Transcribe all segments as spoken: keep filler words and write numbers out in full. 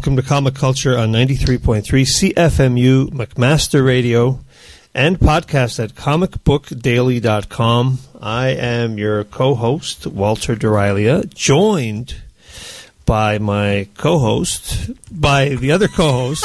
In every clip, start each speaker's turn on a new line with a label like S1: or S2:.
S1: Welcome to Comic Culture on ninety-three point three C F M U, McMaster Radio, and podcast at comic book daily dot com. I am your co-host, Walter Durilia, joined by my co-host, by the other co-host.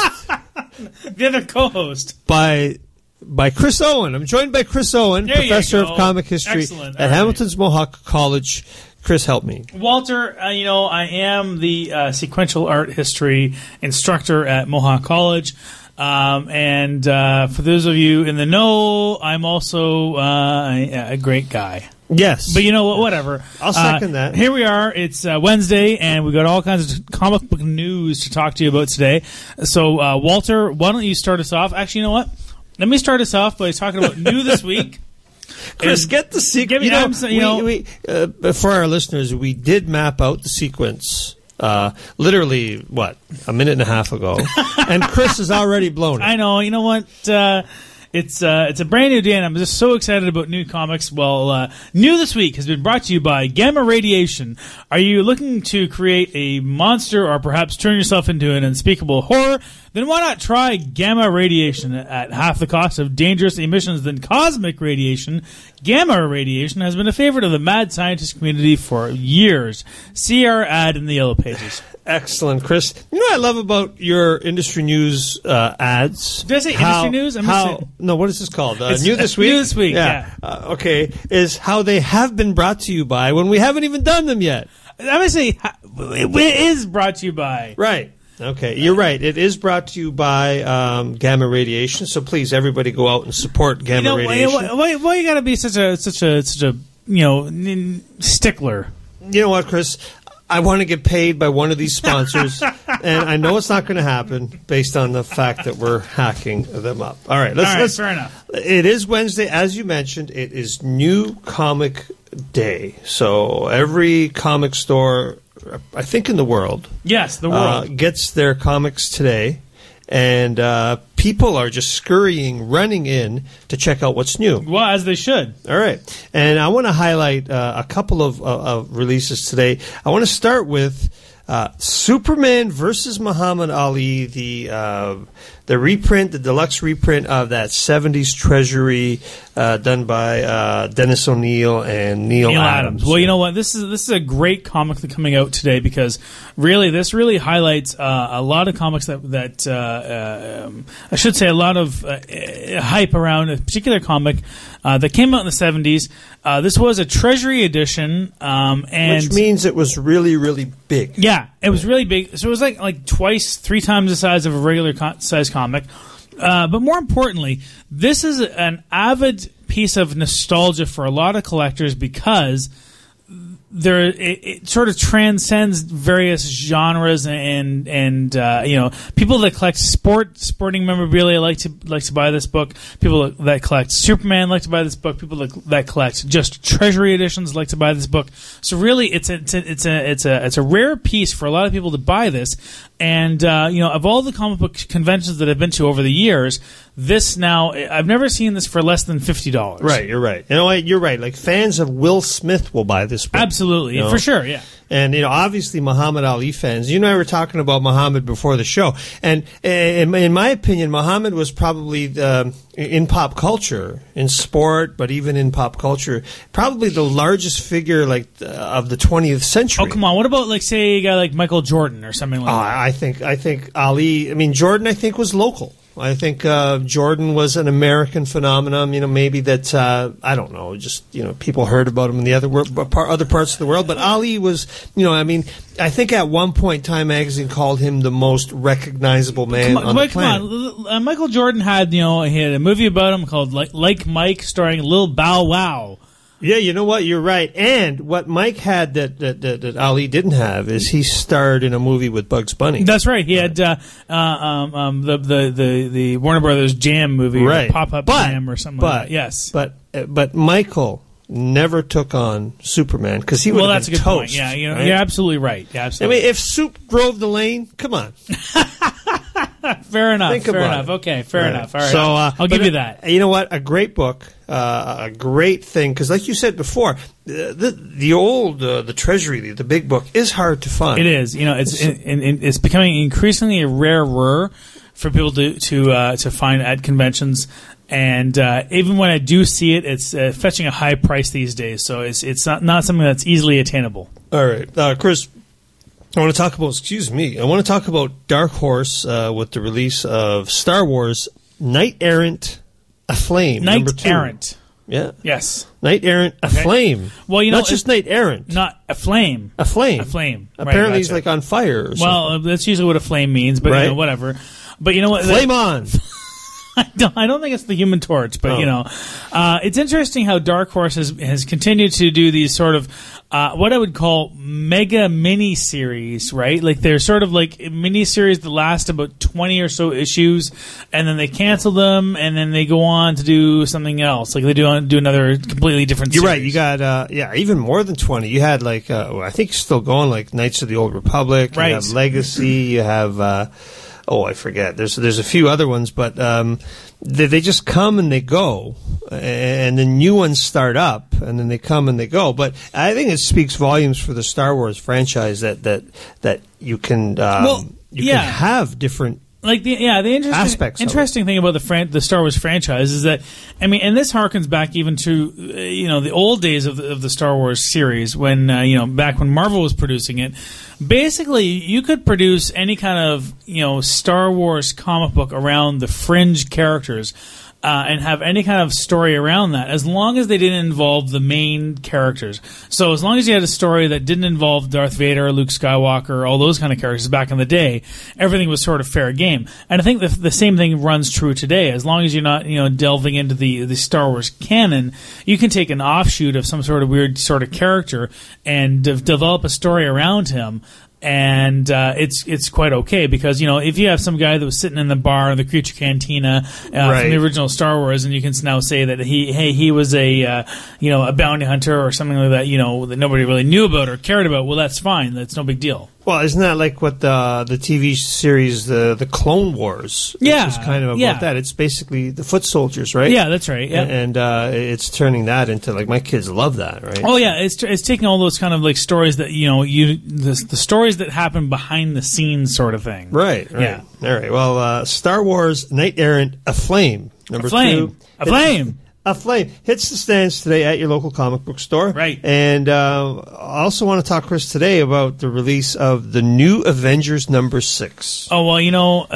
S2: The other co-host.
S1: By by Chris Owen. I'm joined by Chris Owen,
S2: There
S1: professor
S2: you
S1: of
S2: go.
S1: comic history
S2: Excellent.
S1: at
S2: All
S1: Hamilton's Mohawk College. Chris, help me.
S2: Walter, uh, you know, I am the uh, sequential art history instructor at Mohawk College. Um, and uh, for those of you in the know, I'm also uh, a, a great guy.
S1: Yes.
S2: But you know what? Whatever.
S1: I'll second
S2: uh,
S1: that.
S2: Here we are. It's uh, Wednesday, and we've got all kinds of comic book news to talk to you about today. So, uh, Walter, why don't you start us off? Actually, you know what? Let me start us off by talking about new this week.
S1: Chris,
S2: And
S1: get the sequence.
S2: give me-
S1: You know,
S2: I'm so- you know-
S1: we, we, uh, for our listeners, we did map out the sequence uh, literally, what, a minute and a half ago. And Chris has already blown it.
S2: I know. You know what? Uh, it's uh, it's a brand new day, and I'm just so excited about new comics. Well, uh, new this week has been brought to you by Gamma Radiation. Are you looking to create a monster or perhaps turn yourself into an unspeakable horror? Then why not try Gamma Radiation at half the cost of dangerous emissions than cosmic radiation? Gamma Radiation has been a favorite of the mad scientist community for years. See our ad in the Yellow Pages.
S1: Excellent, Chris. You know what I love about your industry news uh, ads?
S2: Did I say
S1: How-
S2: industry news? I must
S1: how,
S2: say-
S1: no, what is this called? Uh,
S2: It's-
S1: new this week?
S2: New This Week, yeah.
S1: Uh, okay, is how they have been brought to you by when we haven't even done them yet.
S2: I'm going to say it is brought to you by.
S1: Right. Okay, you're right. It is brought to you by um, Gamma Radiation. So please, everybody, go out and support Gamma
S2: You know,
S1: Radiation.
S2: why, why, why you got to be such a such a such a you know n- stickler?
S1: You know what, Chris? I want to get paid by one of these sponsors, and I know it's not going to happen based on the fact that we're hacking them up. All right, let's.
S2: All right,
S1: let's
S2: fair enough.
S1: It is Wednesday, as you mentioned. It is New Comic Day, so every comic store, I think, in the world,
S2: Yes, the
S1: uh,
S2: world.
S1: gets their comics today, and uh, people are just scurrying, running in to check out what's new.
S2: Well, as they should.
S1: All right. And I want to highlight uh, a couple of, uh, of releases today. I want to start with uh, Superman versus Muhammad Ali, the uh, the reprint, the deluxe reprint of that seventies Treasury uh, done by uh, Dennis O'Neil and Neil,
S2: Neil
S1: Adams.
S2: Adams. Well, you know what? This is this is a great comic that's coming out today because really, this really highlights uh, a lot of comics that that uh, uh, um, I should say a lot of uh, uh, hype around a particular comic uh, that came out in the seventies. Uh, this was a Treasury edition, um, and
S1: Which means it was really, really big.
S2: yeah, it was really big. So it was like like twice, three times the size of a regular co- size comic. Uh, but more importantly, this is an avid piece of nostalgia for a lot of collectors because there it, it sort of transcends various genres and and uh, you know, people that collect sport sporting memorabilia like to like to buy this book. People that collect Superman like to buy this book. People that, that collect just Treasury editions like to buy this book. So really, it's a it's a it's a it's a, it's a rare piece for a lot of people to buy this. And uh, you know, of all the comic book conventions that I've been to over the years, this now I've never seen this for less than fifty dollars.
S1: Right, you're right. You know what? You're right. Like, fans of Will Smith will buy this book.
S2: Absolutely,
S1: You know?
S2: for sure, yeah.
S1: And, you know, obviously Muhammad Ali fans, you and I were talking about Muhammad before the show. And uh, in, in my opinion, Muhammad was probably, the, in pop culture, in sport, but even in pop culture, probably the largest figure, like, uh, of the twentieth century.
S2: Oh, come on. What about, like, say, a guy like Michael Jordan or something like
S1: Oh,
S2: that?
S1: I think, I think Ali, I mean, Jordan, I think, was local. I think uh, Jordan was an American phenomenon. You know, maybe that uh, I don't know. Just you know, people heard about him in the other wor- par- other parts of the world. But Ali was, you know, I mean, I think at one point Time Magazine called him the most recognizable man
S2: Come on,
S1: on
S2: wait,
S1: the
S2: come
S1: planet.
S2: on. Uh, Michael Jordan had, you know, he had a movie about him called Like, like Mike, starring Lil Bow Wow.
S1: Yeah, you know what? You're right. And what Mike had that, that, that, that Ali didn't have is he starred in a movie with Bugs Bunny.
S2: That's right. He had uh, uh, um, um, the, the the the Warner Brothers Jam movie,
S1: Right.
S2: Pop Up
S1: But-
S2: Jam or something
S1: but,
S2: like that. Yes.
S1: But uh, but Michael never took on Superman because he would
S2: Well,
S1: have
S2: that's a
S1: been
S2: good
S1: toast.
S2: point. Yeah, you know,
S1: right?
S2: you're absolutely right. Yeah,
S1: I
S2: absolutely.
S1: mean, if Soup drove the lane, come on.
S2: Fair enough.
S1: Think
S2: fair
S1: about
S2: enough.
S1: it.
S2: Okay, fair
S1: Right.
S2: enough. All right.
S1: So uh,
S2: I'll give
S1: but,
S2: you that.
S1: uh, You know what? A great book, uh, a great thing, because like you said before, the the, the old, uh, the Treasury, the, the big book, is hard to find.
S2: It is. You know, it's it, it, it's becoming increasingly rarer for people to to uh, to find at conventions. And uh, even when I do see it, it's uh, fetching a high price these days. So it's it's not, not something that's easily attainable.
S1: All right, uh, Chris. I want to talk about. Excuse me. I want to talk about Dark Horse uh, with the release of Star Wars Knight Errant Aflame.
S2: Knight
S1: number two.
S2: Errant.
S1: Yeah.
S2: Yes.
S1: Knight Errant Aflame.
S2: Well, you know,
S1: not just Knight Errant.
S2: Not a flame.
S1: A flame.
S2: A flame.
S1: Apparently,
S2: right,
S1: he's
S2: gotcha.
S1: like on fire. Or
S2: Well,
S1: something.
S2: uh, that's usually what a flame means, but
S1: Right.
S2: you know, whatever. But you know what?
S1: Flame on.
S2: I don't, I don't think it's the Human Torch, but
S1: Oh.
S2: you know, uh, it's interesting how Dark Horse has, has continued to do these sort of uh, what I would call mega mini series, right? Like they're sort of like mini series that last about twenty or so issues, and then they cancel them, and then they go on to do something else. Like they do do another completely different.
S1: You're
S2: series.
S1: right. You got uh, yeah, even more than twenty. You had like uh, well, I think still going like Knights of the Old Republic. You
S2: Right.
S1: have Legacy. You have. Uh, Oh, I forget. There's there's a few other ones, but um, they, they just come and they go, and then new ones start up, and then they come and they go. But I think it speaks volumes for the Star Wars franchise that that that you can um,
S2: Well,
S1: you
S2: yeah.
S1: can have different.
S2: Like the yeah, the interesting
S1: Aspects of
S2: interesting thing about the fran- the Star Wars franchise is that I mean, and this harkens back even to uh, you know the old days of the, of the Star Wars series when uh, you know back when Marvel was producing it. Basically, you could produce any kind of you know Star Wars comic book around the fringe characters. Uh, and have any kind of story around that, as long as they didn't involve the main characters. So as long as you had a story that didn't involve Darth Vader, Luke Skywalker, all those kind of characters back in the day, everything was sort of fair game. And I think the, the same thing runs true today. As long as you're not, you know, delving into the the Star Wars canon, you can take an offshoot of some sort of weird sort of character and de- develop a story around him. And uh, it's it's quite okay because you know if you have some guy that was sitting in the bar in the Creature Cantina uh,
S1: Right.
S2: from the original Star Wars, and you can now say that he hey he was a uh, you know a bounty hunter or something like that you know that nobody really knew about or cared about. Well, that's fine. That's no big deal.
S1: Well, isn't that like what the the T V series the the Clone Wars?
S2: Yeah,
S1: is kind of about
S2: yeah.
S1: that. It's basically the foot soldiers, right?
S2: Yeah, that's right. Yeah.
S1: And uh, it's turning that into like my kids love that, right?
S2: Oh yeah, it's it's taking all those kind of like stories that you know you the, the stories that happen behind the scenes sort of thing.
S1: Right, right.
S2: Yeah.
S1: All right. Well, uh, Star Wars Knight Errant Aflame, number
S2: Aflame.
S1: two.
S2: Aflame.
S1: Aflame hits the stands today at your local comic book store.
S2: Right.
S1: And uh, I also want to talk, Chris, today about the release of the new Avengers number six.
S2: Oh well, you know.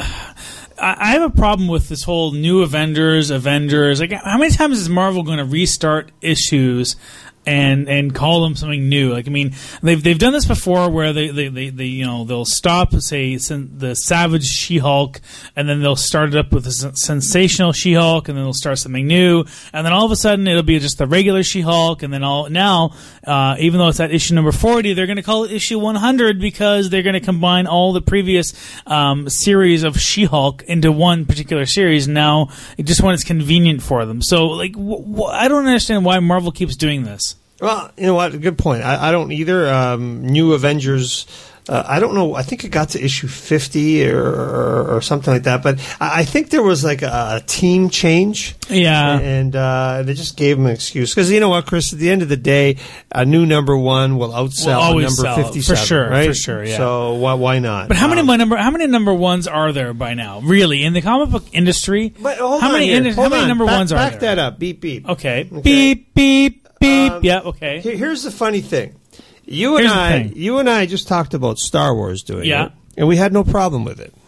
S2: I I have a problem with this whole new Avengers, Avengers. Like, how many times is Marvel going to restart issues and and call them something new? Like, I mean, they've they've done this before, where they they, they, they you know they'll stop, say, sen- the Savage She-Hulk, and then they'll start it up with a sen- sensational She-Hulk, and then they'll start something new, and then all of a sudden it'll be just the regular She-Hulk, and then all now, uh, even though it's at issue number forty, they're going to call it issue one hundred because they're going to combine all the previous um, series of She-Hulk into one particular series. Now, just when it's convenient for them. So, like, wh- wh- I don't understand why Marvel keeps doing this.
S1: Well, you know what? Good point. I, I don't either. Um, new Avengers. Uh, I don't know. I think it got to issue fifty or, or, or something like that. But I, I think there was like a, a team change.
S2: Yeah.
S1: And uh, they just gave them an excuse. Because you know what, Chris? At the end of the day, a new number one will outsell
S2: Will
S1: a
S2: always
S1: number
S2: sell,
S1: fifty-seven.
S2: for sure,
S1: right?
S2: for sure, yeah.
S1: So why, why not?
S2: But how many
S1: Um,
S2: my number? How many number ones are there by now? Really, in the comic book industry?
S1: But hold
S2: how
S1: on
S2: many?
S1: here.
S2: in-
S1: Hold
S2: how many
S1: on.
S2: number
S1: back,
S2: ones are
S1: back
S2: there?
S1: that up. Beep, beep.
S2: Okay.
S1: Okay.
S2: Beep beep beep.
S1: Um,
S2: yeah. Okay.
S1: Here- Here's the funny thing. You and
S2: Here's the
S1: I,
S2: thing.
S1: you and I just talked about Star Wars doing
S2: Yeah.
S1: it, and we had no problem with it.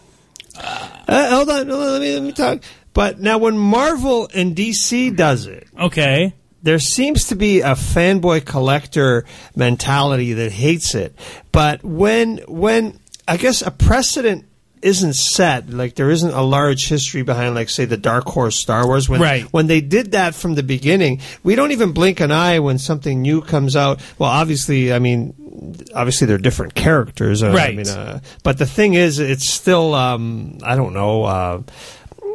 S1: Uh, hold on, hold on, let me let me talk. But now, when Marvel and D C does it,
S2: Okay.
S1: there seems to be a fanboy collector mentality that hates it. But when when I guess a precedent isn't set, like there isn't a large history behind, like, say, the Dark Horse Star Wars. When,
S2: Right.
S1: when they did that from the beginning, we don't even blink an eye when something new comes out. Well, obviously, I mean, obviously they're different characters. uh, I
S2: Right.
S1: mean, uh, but the thing is, it's still, um, I don't know, uh,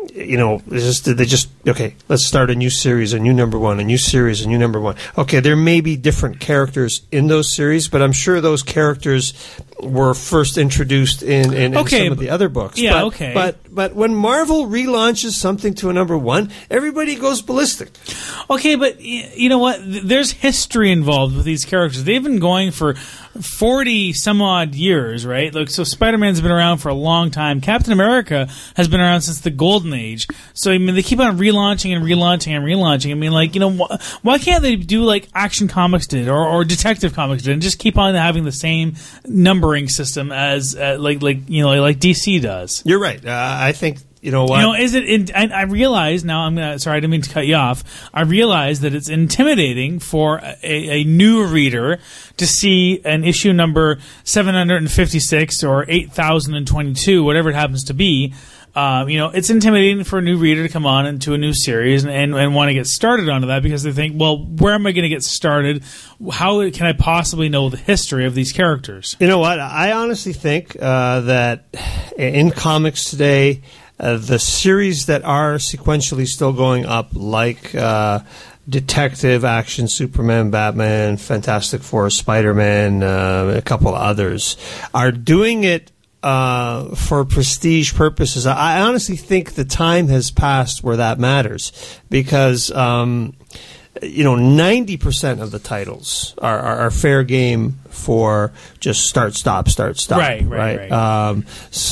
S1: you know, just they just okay. Let's start a new series, a new number one, a new series, a new number one. Okay, there may be different characters in those series, but I'm sure those characters were first introduced in, in,
S2: okay,
S1: in some of the other books.
S2: Yeah,
S1: but,
S2: okay.
S1: But but when Marvel relaunches something to a number one, everybody goes ballistic.
S2: Okay, but y- you know what? There's history involved with these characters. They've been going for forty some odd years, right? Like, so Spider-Man's been around for a long time. Captain America has been around since the Golden Age. So I mean, they keep on relaunching and relaunching and relaunching. I mean, like, you know, wh- why can't they do like Action Comics did or, or Detective Comics did, and just keep on having the same numbering system as uh, like like you know like D C does?
S1: You're right. Uh, I think. You know what?
S2: You know, is it? In, I, I realize now. I'm gonna. Sorry, I didn't mean to cut you off. I realize that it's intimidating for a, a new reader to see an issue number seven hundred fifty-six or eight thousand twenty-two, whatever it happens to be. Um, you know, it's intimidating for a new reader to come on into a new series and, and, and want to get started onto that because they think, well, where am I going to get started? How can I possibly know the history of these characters?
S1: You know what? I honestly think uh, that in comics today, Uh, the series that are sequentially still going up, like uh, Detective, Action, Superman, Batman, Fantastic Four, Spider-Man, uh, a couple others, are doing it uh, for prestige purposes. I, I honestly think the time has passed where that matters because, um, you know, ninety percent of the titles are, are, are fair game for just start, stop, start, stop.
S2: Right, right, right.
S1: Um,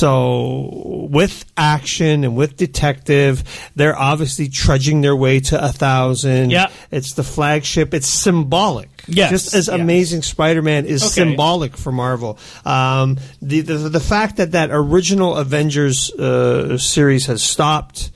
S1: so with Action and with Detective, they're obviously trudging their way to a thousand.
S2: Yeah.
S1: It's the flagship. It's symbolic.
S2: Yes.
S1: Just as
S2: yes.
S1: Amazing Spider-Man is
S2: Okay.
S1: symbolic for Marvel. Um, the, the the fact that that original Avengers uh, series has stopped,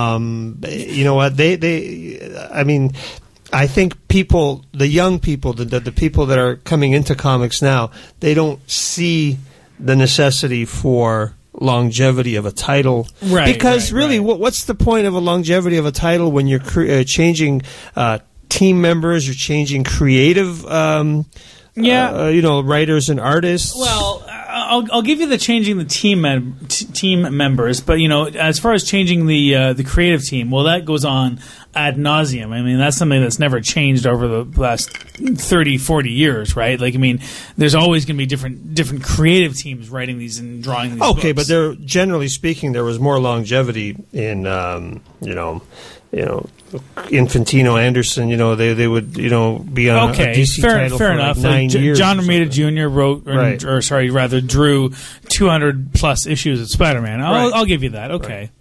S1: um, you know what, they, they, I mean, I think people, the young people, the, the the people that are coming into comics now, they don't see the necessity for longevity of a title.
S2: Right,
S1: because
S2: right,
S1: really,
S2: right.
S1: What, what's the point of a longevity of a title when you're cre- uh, changing uh, team members, you're changing creative, um,
S2: Yeah.
S1: uh, you know, writers and artists?
S2: Well, I'll, I'll give you the changing the team mem- t- team members, but you know, as far as changing the uh, the creative team, well, that goes on ad nauseum. I mean, that's something that's never changed over the last thirty, forty years, right? Like, I mean, there's always going to be different different creative teams writing these and drawing these.
S1: Okay,
S2: books.
S1: but there, generally speaking, there was more longevity in, um, you know, you know, Infantino, Anderson. You know, they they would you know be on
S2: okay,
S1: a D C
S2: fair,
S1: title
S2: fair
S1: for
S2: enough.
S1: like nine
S2: Like, J-
S1: years.
S2: John
S1: or
S2: Romita
S1: something.
S2: Junior wrote, or,
S1: Right.
S2: or sorry, rather drew two hundred plus issues of Spider-Man. I'll,
S1: Right.
S2: I'll give you that. Okay.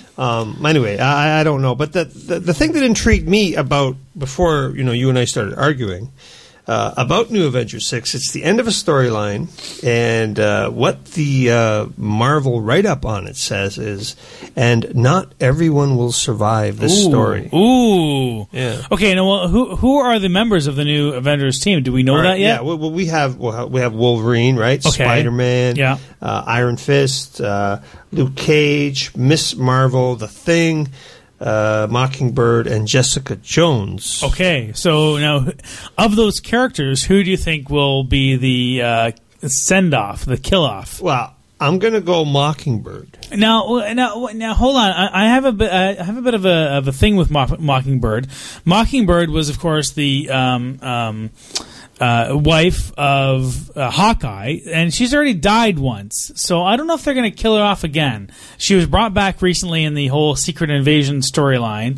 S1: Um, anyway, I, I don't know, but the, the the thing that intrigued me about before you know you and I started arguing uh, about New Avengers six, it's the end of a storyline, and uh, what the uh, Marvel write up on it says is, and not everyone will survive this
S2: Ooh.
S1: story.
S2: Ooh.
S1: Yeah.
S2: Okay. Now, well, who who are the members of the new Avengers team? Do we know
S1: Right,
S2: that yet?
S1: Yeah, well, well, we have we'll have- we have Wolverine, right?
S2: Okay.
S1: Spider-Man,
S2: Yeah.
S1: uh, Iron Fist, uh, Luke Cage, Miss Marvel, The Thing, uh, Mockingbird, and Jessica Jones.
S2: Okay, so now, of those characters, who do you think will be the uh, send-off, the kill-off?
S1: Well, I'm gonna go Mockingbird.
S2: Now, now, now, hold on. I, I have a bit. I have a bit of a of a thing with Mock, Mockingbird. Mockingbird was, of course, the um, um, uh, wife of uh, Hawkeye, and she's already died once. So I don't know if they're going to kill her off again. She was brought back recently in the whole Secret Invasion storyline.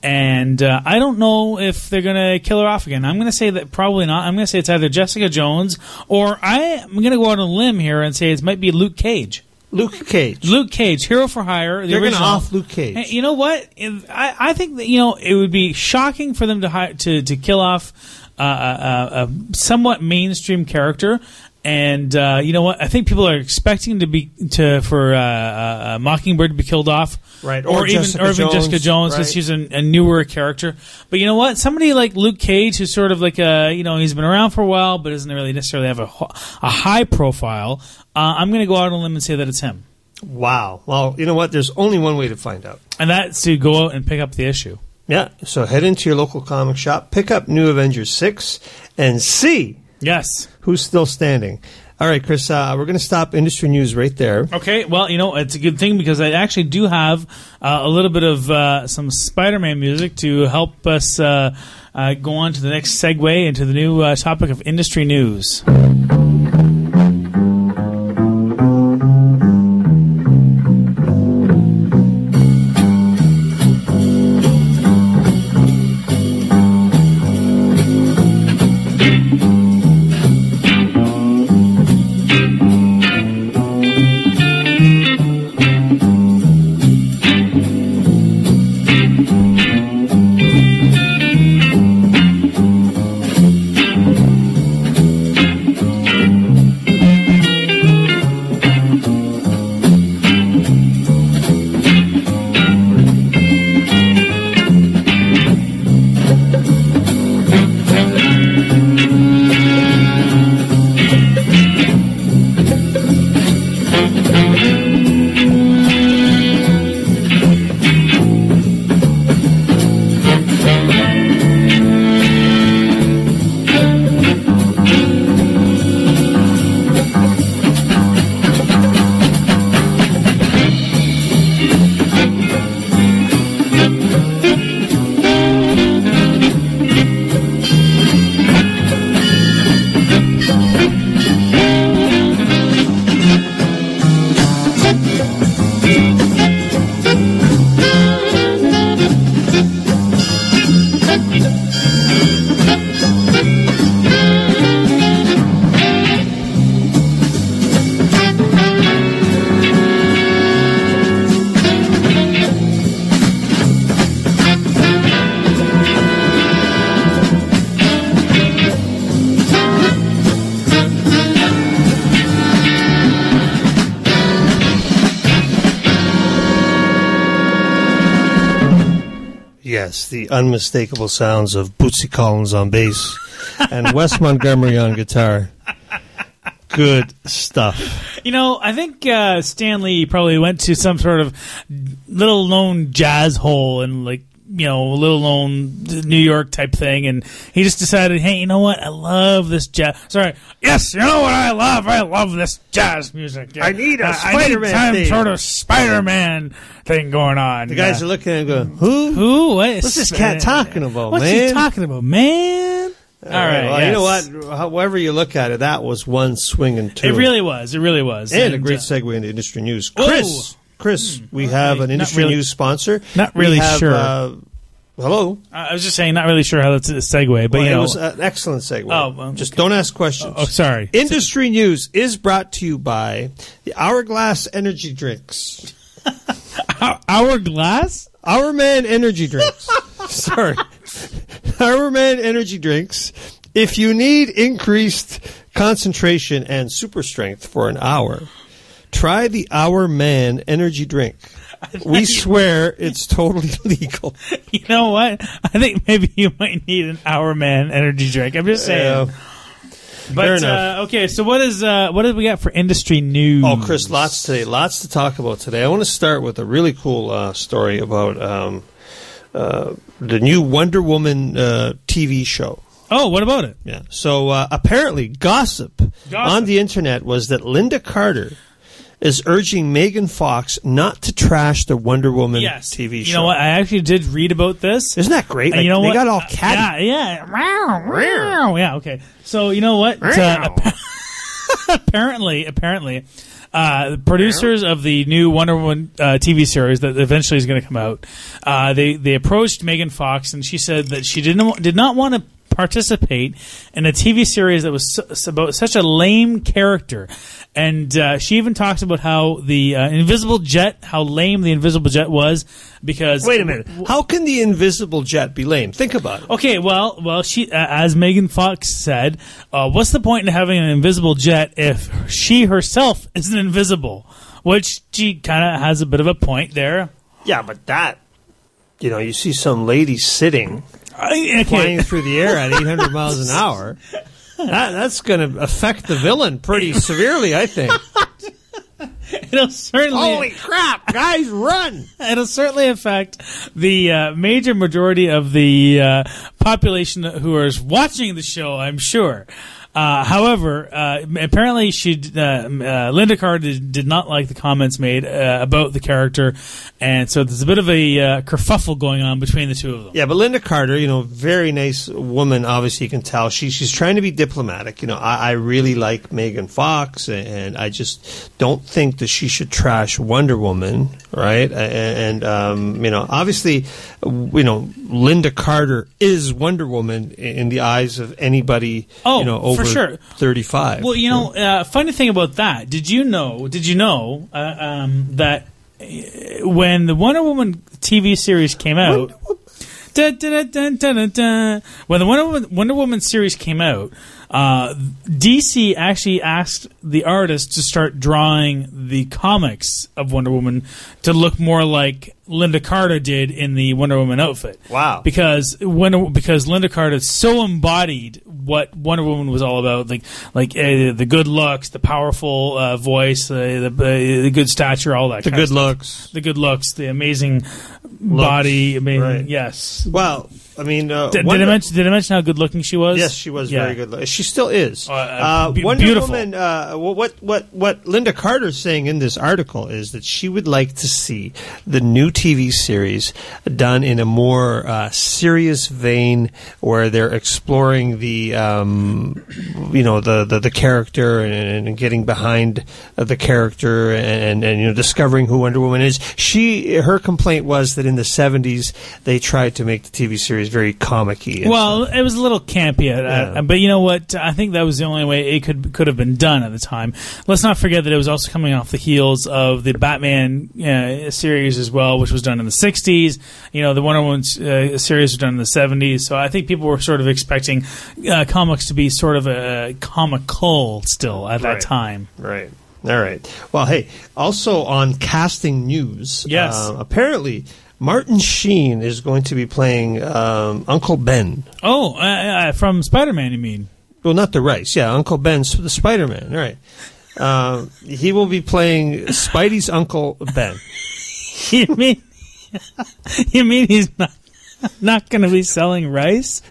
S2: And uh, I don't know if they're going to kill her off again. I'm going to say that probably not. I'm going to say it's either Jessica Jones or I, I'm going to go out on a limb here and say it might be Luke Cage.
S1: Luke Cage.
S2: Luke Cage, Hero for Hire. The
S1: They're going to
S2: original.
S1: off Luke Cage.
S2: Hey, you know what? If- I, I think that, you know, it would be shocking for them to hi- to to kill off uh, a, a somewhat mainstream character. And uh, you know what? I think people are expecting to be to for uh, uh, Mockingbird to be killed off,
S1: Right,
S2: Or,
S1: or
S2: even
S1: Jessica
S2: or even
S1: Jones,
S2: Jessica Jones because
S1: right.
S2: she's a, a newer character. But you know what? Somebody like Luke Cage, who's sort of like a you know he's been around for a while, but doesn't really necessarily have a ho- a high profile. Uh, I'm going to go out on a limb and say that it's him,
S1: Wow. Well, you know what? There's only one way to find out.
S2: and that's to go out and pick up the issue.
S1: Yeah. So head into your local comic shop, pick up New Avengers six, and see
S2: Yes.
S1: who's still standing. All right, Chris, uh, we're going to stop industry news right there.
S2: Okay, well, you know, it's a good thing because I actually do have uh, a little bit of uh, some Spider-Man music to help us uh, uh, go on to the next segue into the new uh, topic of industry news.
S1: Yes, the unmistakable sounds of Bootsy Collins on bass and Wes Montgomery on guitar. Good stuff.
S2: You know, I think uh, Stan Lee probably went to some sort of little-known jazz hole and, like, you know, a little-known New York type thing, and he just decided, hey, you know what? I love this jazz. Sorry. Yes, you know what I love? I love this jazz music.
S1: I need a
S2: uh,
S1: Spider-Man
S2: I need some
S1: thing.
S2: sort of Spider-Man thing going on.
S1: The guys
S2: uh,
S1: are looking and going, who?
S2: Who? What is
S1: What's this cat talking about,
S2: What's
S1: man?
S2: he talking about, man? All right,
S1: well,
S2: yes.
S1: you know what? However you look at it, that was one swinging tune.
S2: It really was. It really was.
S1: And,
S2: and
S1: a great
S2: uh,
S1: segue into industry news.
S2: Whoa.
S1: Chris, Chris, we have an
S2: Not
S1: industry
S2: really-
S1: news sponsor.
S2: Not really
S1: We have,
S2: sure.
S1: Uh, hello?
S2: I was just saying, not really sure how that's a segue, but
S1: Well,
S2: you
S1: it
S2: know.
S1: was an excellent segue.
S2: Oh, well,
S1: Just don't ask questions.
S2: oh, sorry.
S1: Industry news is brought to you by the Hourglass Energy Drinks.
S2: Hourglass?
S1: Our Man Energy Drinks. Sorry. Our Man Energy Drinks. If you need increased concentration and super strength for an hour, try the Our Man Energy Drink. We swear it's totally legal.
S2: You know what? I think maybe you might need an Hour Man energy drink. I'm just saying.
S1: Uh,
S2: but
S1: fair enough.
S2: uh, okay, so what is uh, what did we got for industry news?
S1: Oh, Chris, lots today. Lots to talk about today. I want to start with a really cool uh, story about um, uh, the new Wonder Woman uh, T V show.
S2: Oh, what about it?
S1: Yeah. So uh, apparently, gossip,
S2: Gossip.
S1: on the internet was that Linda Carter is urging Megan Fox not to trash the Wonder Woman
S2: Yes.
S1: T V show.
S2: You know what? I actually did read about this.
S1: Isn't that great?
S2: And
S1: Like,
S2: you know
S1: they
S2: what?
S1: got all
S2: Uh,
S1: catty.
S2: Yeah, yeah. Meow, meow. Yeah, okay. So, you know what? Uh, apparently, apparently, uh, the producers of the new Wonder Woman uh, T V series that eventually is going to come out, uh, they they approached Megan Fox and she said that she didn't did not want to participate in a T V series that was su- about such a lame character. And uh, she even talks about how the uh, Invisible Jet, how lame the Invisible Jet was, because
S1: Wait a minute. How can the Invisible Jet be lame? Think about it.
S2: Okay, well, well, she, uh, as Megan Fox said, uh, what's the point in having an invisible jet if she herself isn't invisible? Which she kind of has a bit of a point there.
S1: Yeah, but that, you know, you see some lady sitting,
S2: I,
S1: flying through the air at eight hundred miles an hour. That, that's going to affect the villain pretty severely, I think.
S2: It'll certainly,
S1: Holy crap, guys, run!
S2: it'll certainly affect the uh, major majority of the uh, population who is watching the show, I'm sure. Uh, however, uh, apparently she, uh, uh, Linda Carter did, did not like the comments made uh, about the character, and so there's a bit of a uh, kerfuffle going on between the two of them.
S1: Yeah, but Linda Carter, you know, very nice woman. Obviously, you can tell she she's trying to be diplomatic. You know, I, I really like Megan Fox, and, and I just don't think that she should trash Wonder Woman, right? And, and um, you know, obviously, you know, Linda Carter is Wonder Woman in the eyes of anybody.
S2: Oh,
S1: you know, over
S2: for sure.
S1: thirty-five.
S2: Well, you know, uh, funny thing about that. Did you know? Did you know uh, um, that uh, when the Wonder Woman T V series came out, dun, dun, dun, dun, dun, dun, when the Wonder Woman, Wonder Woman series came out, uh, D C actually asked the artist to start drawing the comics of Wonder Woman to look more like Linda Carter did in the Wonder Woman outfit.
S1: Wow!
S2: Because Wonder, because Linda Carter so embodied what Wonder Woman was all about, like like uh, the good looks, the powerful uh, voice, uh, the uh, the good stature, all that.
S1: The
S2: kind
S1: good
S2: of stuff.
S1: looks,
S2: the good looks, the amazing body. I mean,
S1: right.
S2: yes.
S1: Well, I mean, uh,
S2: did,
S1: Wonder-
S2: did I mention? Did I mention how good looking she was?
S1: Yes, she was
S2: Yeah.
S1: very good. She still is.
S2: Uh,
S1: Uh,
S2: be-
S1: Wonder
S2: beautiful.
S1: Woman. Uh, what what what Linda Carter's saying in this article is that she would like to see the new T V series done in a more uh, serious vein, where they're exploring the um, you know the, the, the character and, and getting behind the character and, and you know discovering who Wonder Woman is. She her complaint was that in the seventies they tried to make the T V series very comic-y. and
S2: Well,
S1: stuff.
S2: it was a little campy, uh,
S1: Yeah.
S2: but you know what? I think that was the only way it could could have been done at the time. Let's not forget that it was also coming off the heels of the Batman uh, series as well, which was done in the sixties. You know, the Wonder Woman uh, series was done in the seventies. So I think people were sort of expecting uh, comics to be sort of a comical still at that
S1: Right.
S2: time.
S1: Right. All right. Well, hey, also on casting news,
S2: Yes.
S1: uh, apparently Martin Sheen is going to be playing um, Uncle Ben.
S2: Oh, uh, uh, from Spider-Man, you mean?
S1: Well, not the Rice. Yeah, Uncle Ben's the Spider-Man. All right. Uh, he will be playing Spidey's Uncle Ben.
S2: You mean? You mean he's not not going to be selling rice?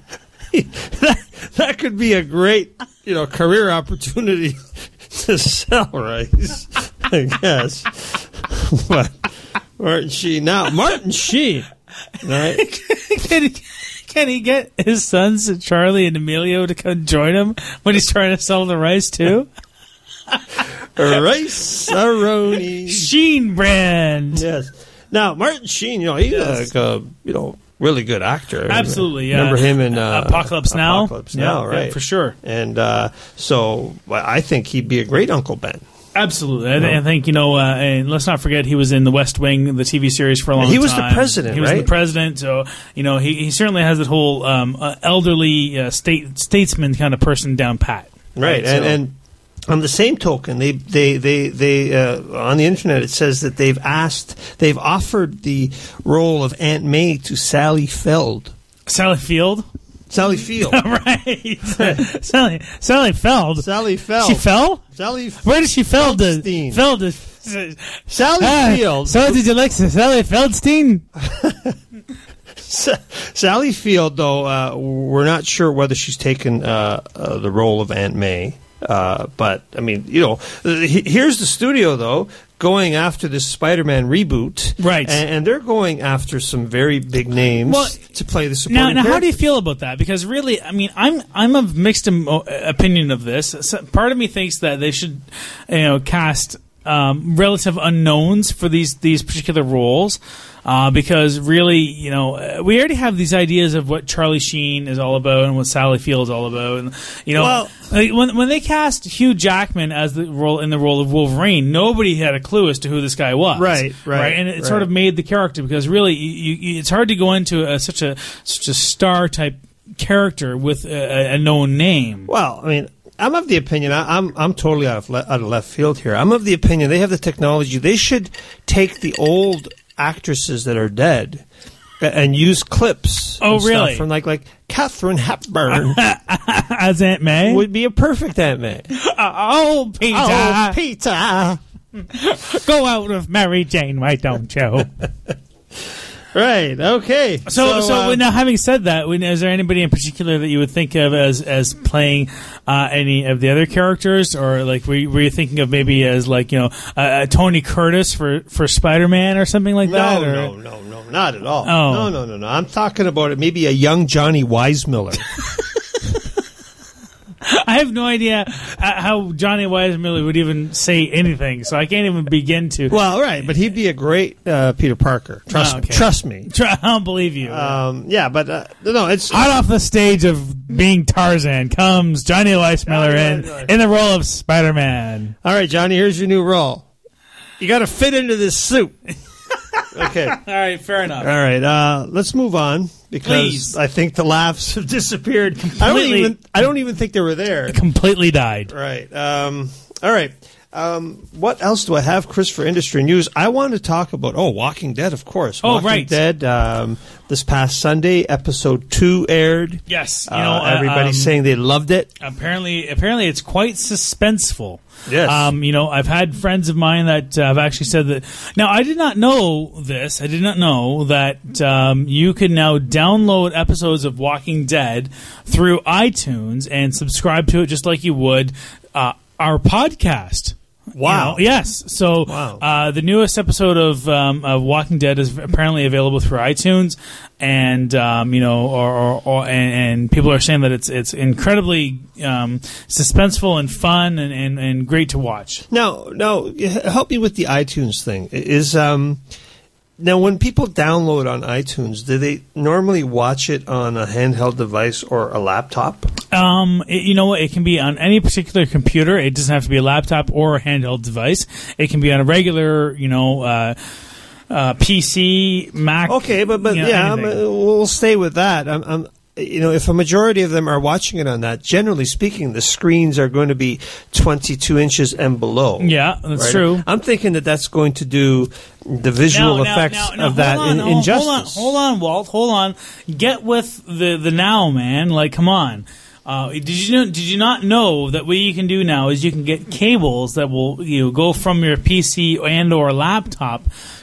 S1: that, that could be a great, you know, career opportunity to sell rice, I guess. But Martin Sheen. Now, Martin Sheen, right?
S2: Can he, can he get his sons, Charlie and Emilio, to come join him when he's trying to sell the rice too?
S1: Rice-a-roni.
S2: Sheen brand.
S1: Yes. Now, Martin Sheen, you know, he's
S2: Yes.
S1: like a, you know, really good actor.
S2: Absolutely, yeah.
S1: Remember him in uh,
S2: Apocalypse Now?
S1: Apocalypse
S2: Yeah,
S1: Now,
S2: yeah,
S1: right?
S2: for sure.
S1: And uh, so well, I think he'd be a great Uncle Ben.
S2: Absolutely. I, th- I think, you know, uh, and let's not forget he was in The West Wing, the T V series, for a long time.
S1: He was the president,
S2: He was
S1: right?
S2: the president, so, you know, he, he certainly has that whole um, uh, elderly uh, state statesman kind of person down pat.
S1: Right.
S2: So-
S1: And, and on the same token, they, they, they, they uh, on the internet, it says that they've asked, they've offered the role of Aunt May to Sally Feld.
S2: Sally Field?
S1: Sally Field.
S2: Right. Sally, Sally Feld.
S1: Sally Feld.
S2: She fell?
S1: Sally
S2: Where did she fell to?
S1: Feldstein.
S2: Fell to.
S1: Sally
S2: Ah,
S1: Field.
S2: So did you like Sally Feldstein?
S1: Sa- Sally Field, though, uh, we're not sure whether she's taken uh, uh, the role of Aunt May. Uh, but, I mean, you know, he- here's the studio, though, going after this Spider-Man reboot.
S2: Right.
S1: And, and they're going after some very big names
S2: Well,
S1: to play the
S2: Now,
S1: supporting
S2: now, how do you
S1: characters.
S2: feel about that? Because really, I mean, I'm I'm of mixed em- opinion of this. So part of me thinks that they should, you know, cast um, relative unknowns for these these particular roles. Uh, because really, you know, uh, we already have these ideas of what Charlie Sheen is all about and what Sally Field is all about, and you know,
S1: Well-
S2: like, when when they cast Hugh Jackman as the role in the role of Wolverine, nobody had a clue as to who this guy was,
S1: Right, right,
S2: and it
S1: right.
S2: sort of made the character, because really, you, you, it's hard to go into a, such a such a star type character with a, a known name.
S1: Well, I mean, I'm of the opinion. I, I'm I'm totally out of le- out of left field here. I'm of the opinion they have the technology. They should take the old actresses that are dead a- and use clips.
S2: Oh,
S1: and stuff
S2: really?
S1: From like like Katharine Hepburn
S2: As Aunt May.
S1: would be a perfect Aunt May.
S2: oh, Peter,
S1: Oh, Peter.
S2: go out with Mary Jane, why don't you?
S1: Right. Okay.
S2: So,
S1: So,
S2: so,
S1: uh,
S2: now, having said that, when- is there anybody in particular that you would think of as as playing uh, any of the other characters, or like were you, were you thinking of maybe as like you know uh, uh, Tony Curtis for, for Spider-Man or something like that?
S1: No,
S2: or?
S1: no, no, no, not at all.
S2: Oh.
S1: No, no, no, no. I'm talking about it. Maybe a young Johnny Weissmuller.
S2: I have no idea how Johnny Weissmuller would even say anything, so I can't even begin to.
S1: Well, right, but he'd be a great uh, Peter Parker. Trust
S2: Oh,
S1: me.
S2: okay.
S1: Trust me.
S2: I don't believe you.
S1: Um, yeah, but uh, no, it's
S2: Hot off the stage of being Tarzan comes Johnny Weissmuller in in the role of Spider-Man.
S1: all right, Johnny. Here's your new role. You got to fit into this suit. Okay.
S2: All right, fair enough.
S1: All right. Uh, let's move on because
S2: Please.
S1: I think the laughs have disappeared. I don't
S2: Completely.
S1: even. I don't even think they were there.
S2: Completely died.
S1: Right. Um, all right. Um, what else do I have, Chris, for industry news? I want to talk about, oh, Walking Dead, of course.
S2: Oh,
S1: Walking
S2: right.
S1: Dead, um, this past Sunday, episode two aired.
S2: Yes, you
S1: Uh,
S2: know, uh,
S1: everybody's
S2: um,
S1: saying they loved it.
S2: Apparently, apparently, it's quite suspenseful.
S1: Yes.
S2: Um, you know, I've had friends of mine that uh, have actually said that. Now, I did not know this. I did not know that um, you can now download episodes of Walking Dead through iTunes and subscribe to it just like you would uh, our podcast.
S1: Wow.
S2: You know, yes. So
S1: Wow.
S2: uh, the newest episode of, um, of Walking Dead is apparently available through iTunes, and um, you know, or, or, or and, and people are saying that it's it's incredibly um, suspenseful and fun and, and, and great to watch.
S1: Now, now, help me with the iTunes thing. Is um, now when people download on iTunes, do they normally watch it on a handheld device or a laptop?
S2: Um, it, you know what? It can be on any particular computer. It doesn't have to be a laptop or a handheld device. It can be on a regular, you know, uh, uh, P C, Mac.
S1: Okay, but but
S2: you know,
S1: yeah, I'm,
S2: anything.
S1: uh, we'll stay with that. I'm, I'm, you know, if a majority of them are watching it on that, generally speaking, the screens are going to be twenty-two inches and below.
S2: Yeah, that's
S1: right?
S2: true.
S1: I'm thinking that that's going to do the visual
S2: Now, now,
S1: effects
S2: now, now,
S1: of that
S2: hold on,
S1: in
S2: hold-
S1: Injustice.
S2: Hold on, hold on, Walt. Hold on. Get with the the now, man. Like, come on. Uh, did you know, did you not know that what you can do now is you can get cables that will you know, go from your P C and or laptop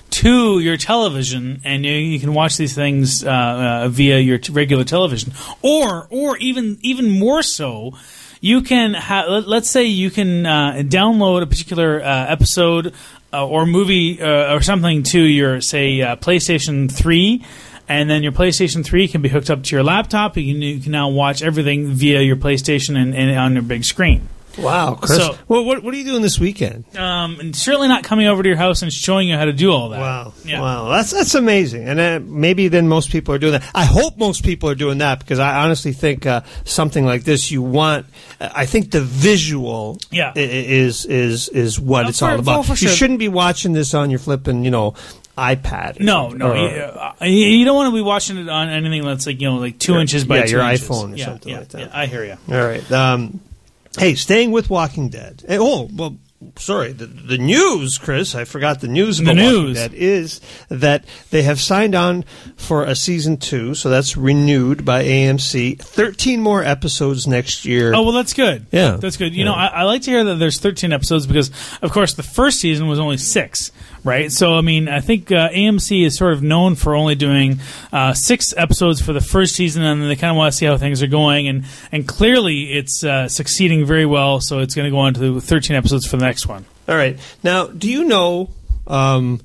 S2: to your television, and you, you can watch these things uh, uh, via your t- regular television, or or even even more so. You can ha- let, let's say you can uh, download a particular uh, episode uh, or movie uh, or something to your say uh, PlayStation three, and then your PlayStation three can be hooked up to your laptop. You can, you can now watch everything via your PlayStation and, and on your big screen.
S1: Wow, Chris.
S2: So-
S1: well, what, what are you doing this weekend?
S2: Um, and certainly not coming over to your house and showing you how to do all that.
S1: Wow,
S2: Yeah.
S1: wow, that's that's amazing, and uh, maybe then most people are doing that. I hope most people are doing that because I honestly think uh, something like this you want. I think the visual,
S2: Yeah.
S1: i- i- is is is what
S2: Uh,
S1: it's
S2: for-
S1: all about.
S2: for- for
S1: You
S2: sure.
S1: shouldn't be watching this on your flipping, you know, iPad.
S2: No, no,
S1: or-
S2: you, uh, you don't want to be watching it on anything that's like you know like two
S1: Your-
S2: inches by
S1: yeah,
S2: two
S1: your
S2: inches.
S1: iPhone or
S2: yeah,
S1: something
S2: yeah,
S1: like that.
S2: Yeah, I hear you.
S1: All right. Um, hey, staying with Walking Dead. Hey, oh, well, sorry. The, the news, Chris, I forgot the news
S2: The
S1: about Walking
S2: news.
S1: Dead is that they have signed on for a season two, so that's renewed by A M C. thirteen more episodes next year.
S2: Oh well, that's good.
S1: Yeah.
S2: that's good. You
S1: Yeah.
S2: know, I, I like to hear that there's thirteen episodes because, of course, the first season was only six, right? So, I mean, I think uh, A M C is sort of known for only doing uh, six episodes for the first season, and then they kind of want to see how things are going, and and clearly it's uh, succeeding very well. So it's going to go on to thirteen episodes for the next one.
S1: All right. Now, do you know um,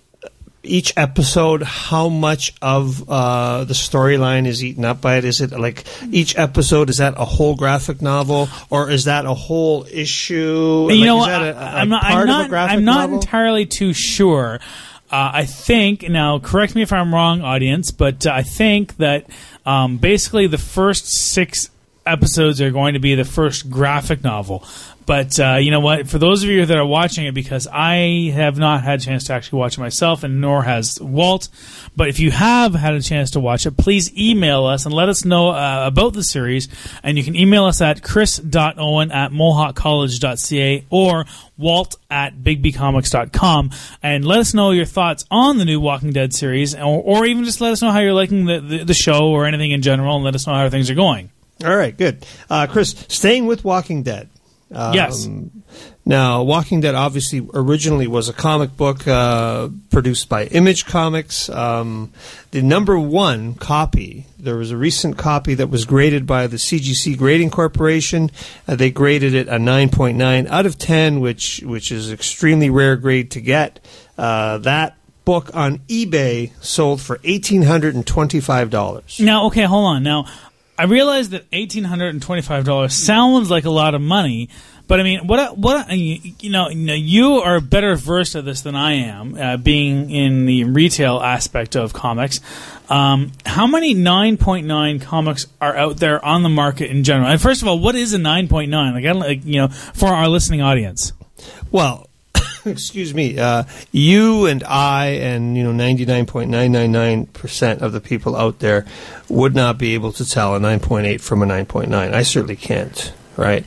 S1: each episode how much of uh, the storyline is eaten up by it? Is it like each episode, is that a whole graphic novel or is that a whole issue?
S2: You
S1: Like,
S2: know,
S1: is that
S2: I,
S1: a, a
S2: I'm not.
S1: part
S2: I'm
S1: of
S2: not.
S1: a graphic
S2: I'm not
S1: novel?
S2: entirely too sure. Uh, I think now. Correct me if I'm wrong, audience, but uh, I think that um, basically the first six episodes are going to be the first graphic novel. But uh, you know what? For those of you that are watching it, because I have not had a chance to actually watch it myself, and nor has Walt. But if you have had a chance to watch it, please email us and let us know uh, about the series. And you can email us at chris dot owen at mohawk college dot c a or walt at big b comics dot com, and let us know your thoughts on the new Walking Dead series, or, or even just let us know how you're liking the, the, the show or anything in general, and let us know how things are going.
S1: All right, good. Uh, Chris, staying with Walking Dead. Um,
S2: Yes.
S1: Now, Walking Dead obviously originally was a comic book uh, produced by Image Comics. Um, the number one copy, there was a recent copy that was graded by the C G C Grading Corporation. Uh, they graded it a nine point nine out of ten, which which is extremely rare grade to get. Uh, that book on eBay sold for one thousand eight hundred twenty-five dollars.
S2: Now, okay, hold on. Now, I realize that one thousand eight hundred twenty-five dollars sounds like a lot of money, but I mean, what what you know, you know, you are better versed at this than I am, uh, being in the retail aspect of comics. Um, how many nine point nine comics are out there on the market in general? And first of all, what is a nine point nine? Like, I don't, like, you know, for our listening audience.
S1: Well, excuse me, uh, you and I and, you know, ninety-nine point nine nine nine percent of the people out there would not be able to tell a nine point eight from a nine point nine. I certainly can't, right?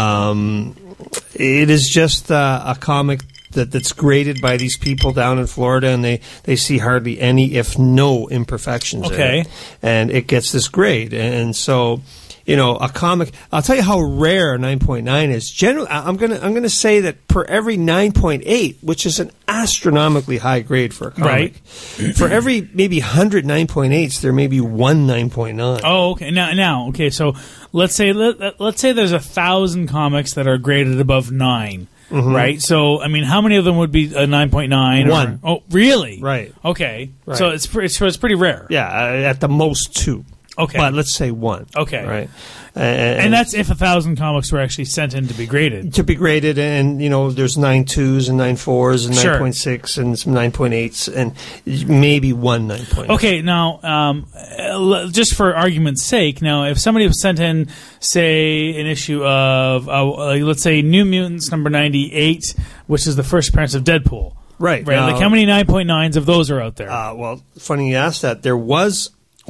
S1: Um, it is just uh, a comic that, that's graded by these people down in Florida, and they, they see hardly any, if no, imperfections
S2: Okay.
S1: in it. And it gets this grade. And so... You know, a comic. I'll tell you how rare a nine point nine is. Generally, I'm gonna I'm gonna say that per every nine point eight, which is an astronomically high grade for a comic,
S2: Right.
S1: for every maybe one hundred nine point eights, there may be one nine point nine.
S2: Oh, okay. Now, now, okay. So let's say let, let's say there's a thousand comics that are graded above nine,
S1: Mhm.
S2: right? So, I mean, how many of them would be a nine point nine?
S1: One.
S2: Or, oh, really?
S1: Right.
S2: Okay.
S1: Right.
S2: So it's pre- so it's pretty rare.
S1: Yeah, uh, at the most two.
S2: Okay.
S1: But let's say one.
S2: Okay.
S1: Right.
S2: And, and that's if a thousand comics were actually sent in to be graded.
S1: To be graded, and you know, there's nine twos and nine fours and
S2: Sure.
S1: nine point six and some nine point eights and maybe one nine point.
S2: Okay, now, um, uh, just for argument's sake, now, if somebody was sent in, say, an issue of, uh, uh, let's say, New Mutants number ninety-eight, which is the first appearance of Deadpool.
S1: Right.
S2: Right.
S1: Now,
S2: Like, how many nine point nines of those are out there?
S1: Uh, well, funny you asked that. There was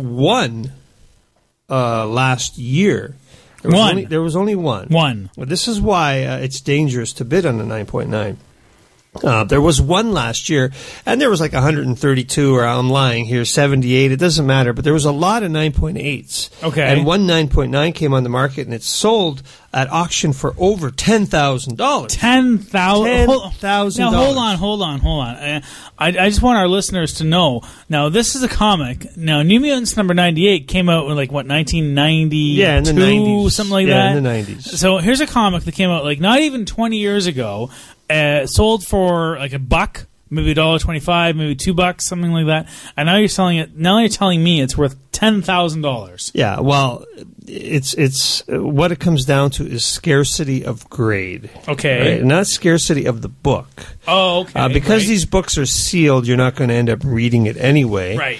S1: one uh, last year. There was
S2: One.
S1: Only, there was only one.
S2: One.
S1: Well, this is why uh, it's dangerous to bid on a nine point nine. Uh, there was one last year, and there was like one hundred thirty-two, or I'm lying here, seventy-eight. It doesn't matter, but there was a lot of nine point eights.
S2: Okay.
S1: And one nine point nine came on the market, and it sold at auction for over ten thousand dollars.
S2: Ten thousand.
S1: ten thousand dollars.
S2: Now hold on, hold on, hold on. Uh, I, I just want our listeners to know. Now this is a comic. Now New Mutants number ninety-eight came out in like what nineteen ninety-two,
S1: Yeah, in the nineties.
S2: something like
S1: Yeah,
S2: that.
S1: in the nineties.
S2: So here's a comic that came out like not even twenty years ago. Uh, sold for like a buck, maybe a dollar twenty-five, maybe two bucks, something like that. And now you're selling it. Now you're telling me it's worth ten thousand dollars.
S1: Yeah, well, it's it's what it comes down to is scarcity of grade.
S2: Okay.
S1: Right? Not scarcity of the book.
S2: Oh, okay.
S1: Uh, because
S2: right.
S1: these books are sealed, you're not going to end up reading it anyway.
S2: Right.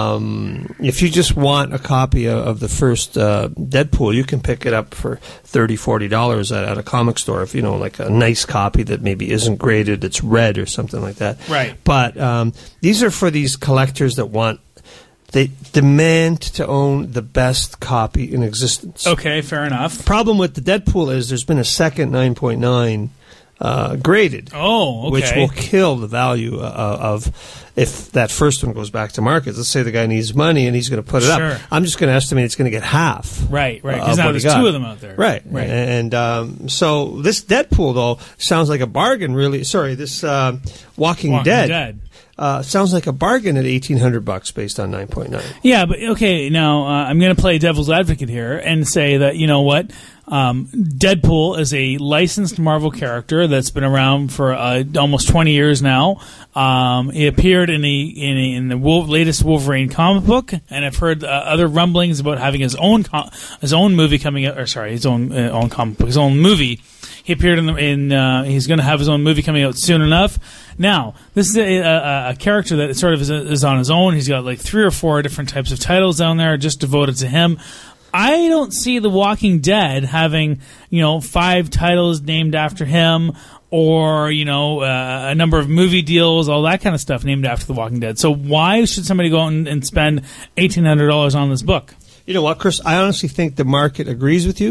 S1: Um, if you just want a copy of, of the first uh, Deadpool, you can pick it up for thirty dollars, forty dollars at, at a comic store. If you know, like a nice copy that maybe isn't graded, it's red or something like that.
S2: Right.
S1: But um, these are for these collectors that want. They demand to own the best copy in existence.
S2: Okay, fair enough.
S1: Problem with the Deadpool is there's been a second nine point nine uh, graded.
S2: Oh, okay.
S1: Which will kill the value uh, of if that first one goes back to market. Let's say the guy needs money and he's going to put it
S2: Sure.
S1: up. I'm just going to estimate it's going to get half.
S2: Right, right.
S1: uh,
S2: Because
S1: of
S2: now
S1: what
S2: there's
S1: he got.
S2: two of them out there.
S1: Right,
S2: right.
S1: And um, so this Deadpool, though, sounds like a bargain, really. Sorry, this uh, Walking,
S2: Walking
S1: Dead.
S2: Dead.
S1: Uh, sounds like a bargain at eighteen hundred bucks based on nine point nine.
S2: Yeah, but okay, now uh, I'm going to play devil's advocate here and say that, you know what, um, Deadpool is a licensed Marvel character that's been around for uh, almost twenty years now. Um, he appeared in the in, a, in the Wolf, latest Wolverine comic book, and I've heard uh, other rumblings about having his own com- his own movie coming out, or sorry, his own uh, own comic book, his own movie. He appeared in, the, in uh, he's going to have his own movie coming out soon enough. Now, this is a, a, a character that sort of is, is on his own. He's got like three or four different types of titles down there just devoted to him. I don't see The Walking Dead having, you know, five titles named after him, or, you know, uh, a number of movie deals, all that kind of stuff named after The Walking Dead. So why should somebody go out and, and spend eighteen hundred dollars on this book?
S1: You know what, Chris? I honestly think the market agrees with you.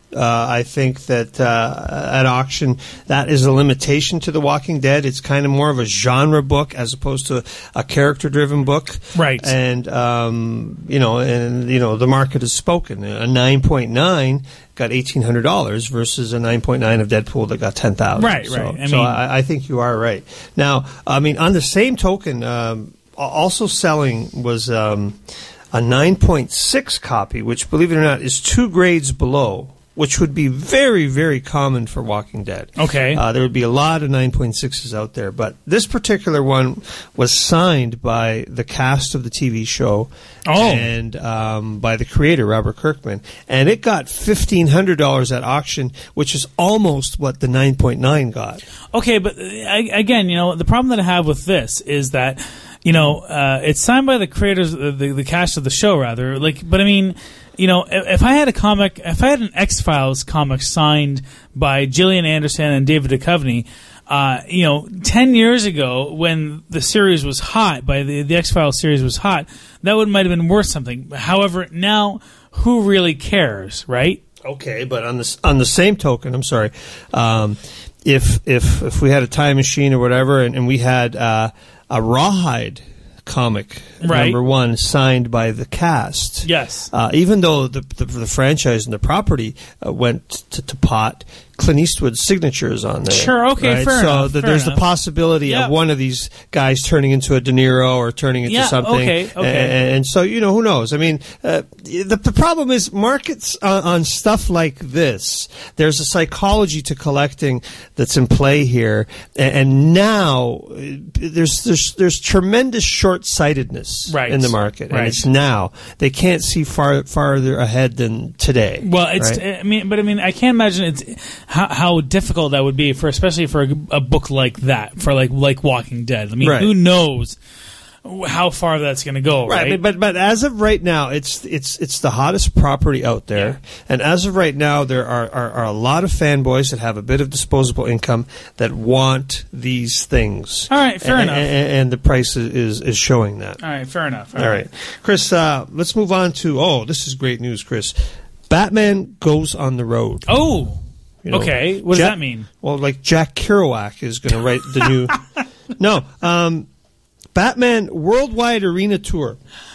S1: Uh, I think that uh, at auction, that is a limitation to The Walking Dead. It's kind of more of a genre book as opposed to a character-driven book.
S2: Right.
S1: And, um, you know, and you know, the market has spoken. A nine point nine got eighteen hundred dollars versus a nine point nine of Deadpool that got ten thousand dollars.
S2: Right, right.
S1: So,
S2: I
S1: so
S2: mean,
S1: I, I think you are right. Now, I mean, on the same token, um, also selling was um, a nine point six copy, which, believe it or not, is two grades below, which would be very, very common for Walking Dead.
S2: Okay.
S1: Uh, there would be a lot of nine point sixes out there, but this particular one was signed by the cast of the T V show
S2: oh.
S1: and um, by the creator, Robert Kirkman, and it got fifteen hundred dollars at auction, which is almost what the nine point nine got.
S2: Okay, but uh, again, you know, the problem that I have with this is that, you know, uh, it's signed by the creators, uh, the, the cast of the show, rather. Like, but I mean, you know, if, if I had a comic, if I had an X-Files comic signed by Gillian Anderson and David Duchovny, uh, you know, ten years ago when the series was hot, by the, the X-Files series was hot, that would might have been worth something. However, now, who really cares, right?
S1: Okay, but on the on the same token, I'm sorry, um, if if if we had a time machine or whatever, and, and we had uh, a Rawhide comic,
S2: right,
S1: number one, signed by the cast.
S2: Yes.
S1: Uh, even though the, the the franchise and the property uh, went to, to pot, Clint Eastwood's signature is on there.
S2: Sure, okay,
S1: right?
S2: fair
S1: so
S2: enough.
S1: the,
S2: fair
S1: there's
S2: enough.
S1: the possibility
S2: yeah.
S1: of one of these guys turning into a De Niro or turning into
S2: yeah,
S1: something.
S2: Okay, okay.
S1: And, and so, you know, who knows? I mean, uh, the, the problem is markets on, on stuff like this, there's a psychology to collecting that's in play here. And, and now uh, there's, there's, there's tremendous short-sightedness
S2: right.
S1: in the market.
S2: Right.
S1: And it's now. They can't see far farther ahead than today.
S2: Well, it's.
S1: Right?
S2: I mean, but I mean, I can't imagine it's how, how difficult that would be for, especially for a, a book like that, for like like Walking Dead. I mean,
S1: right.
S2: who knows how far that's going to go, right?
S1: Right, but but as of right now, it's it's it's the hottest property out there,
S2: Yeah.
S1: and as of right now, there are, are are a lot of fanboys that have a bit of disposable income that want these things.
S2: All right, fair
S1: and,
S2: enough.
S1: And, and the price is, is is showing that.
S2: All right, fair enough.
S1: All right, Chris. Uh, let's move on to. Oh, this is great news, Chris. Batman goes on the road.
S2: Oh.
S1: You know,
S2: okay, what does
S1: Jack,
S2: that mean?
S1: Well, like Jack Kerouac is going to write the new. no, um, Batman Worldwide Arena Tour.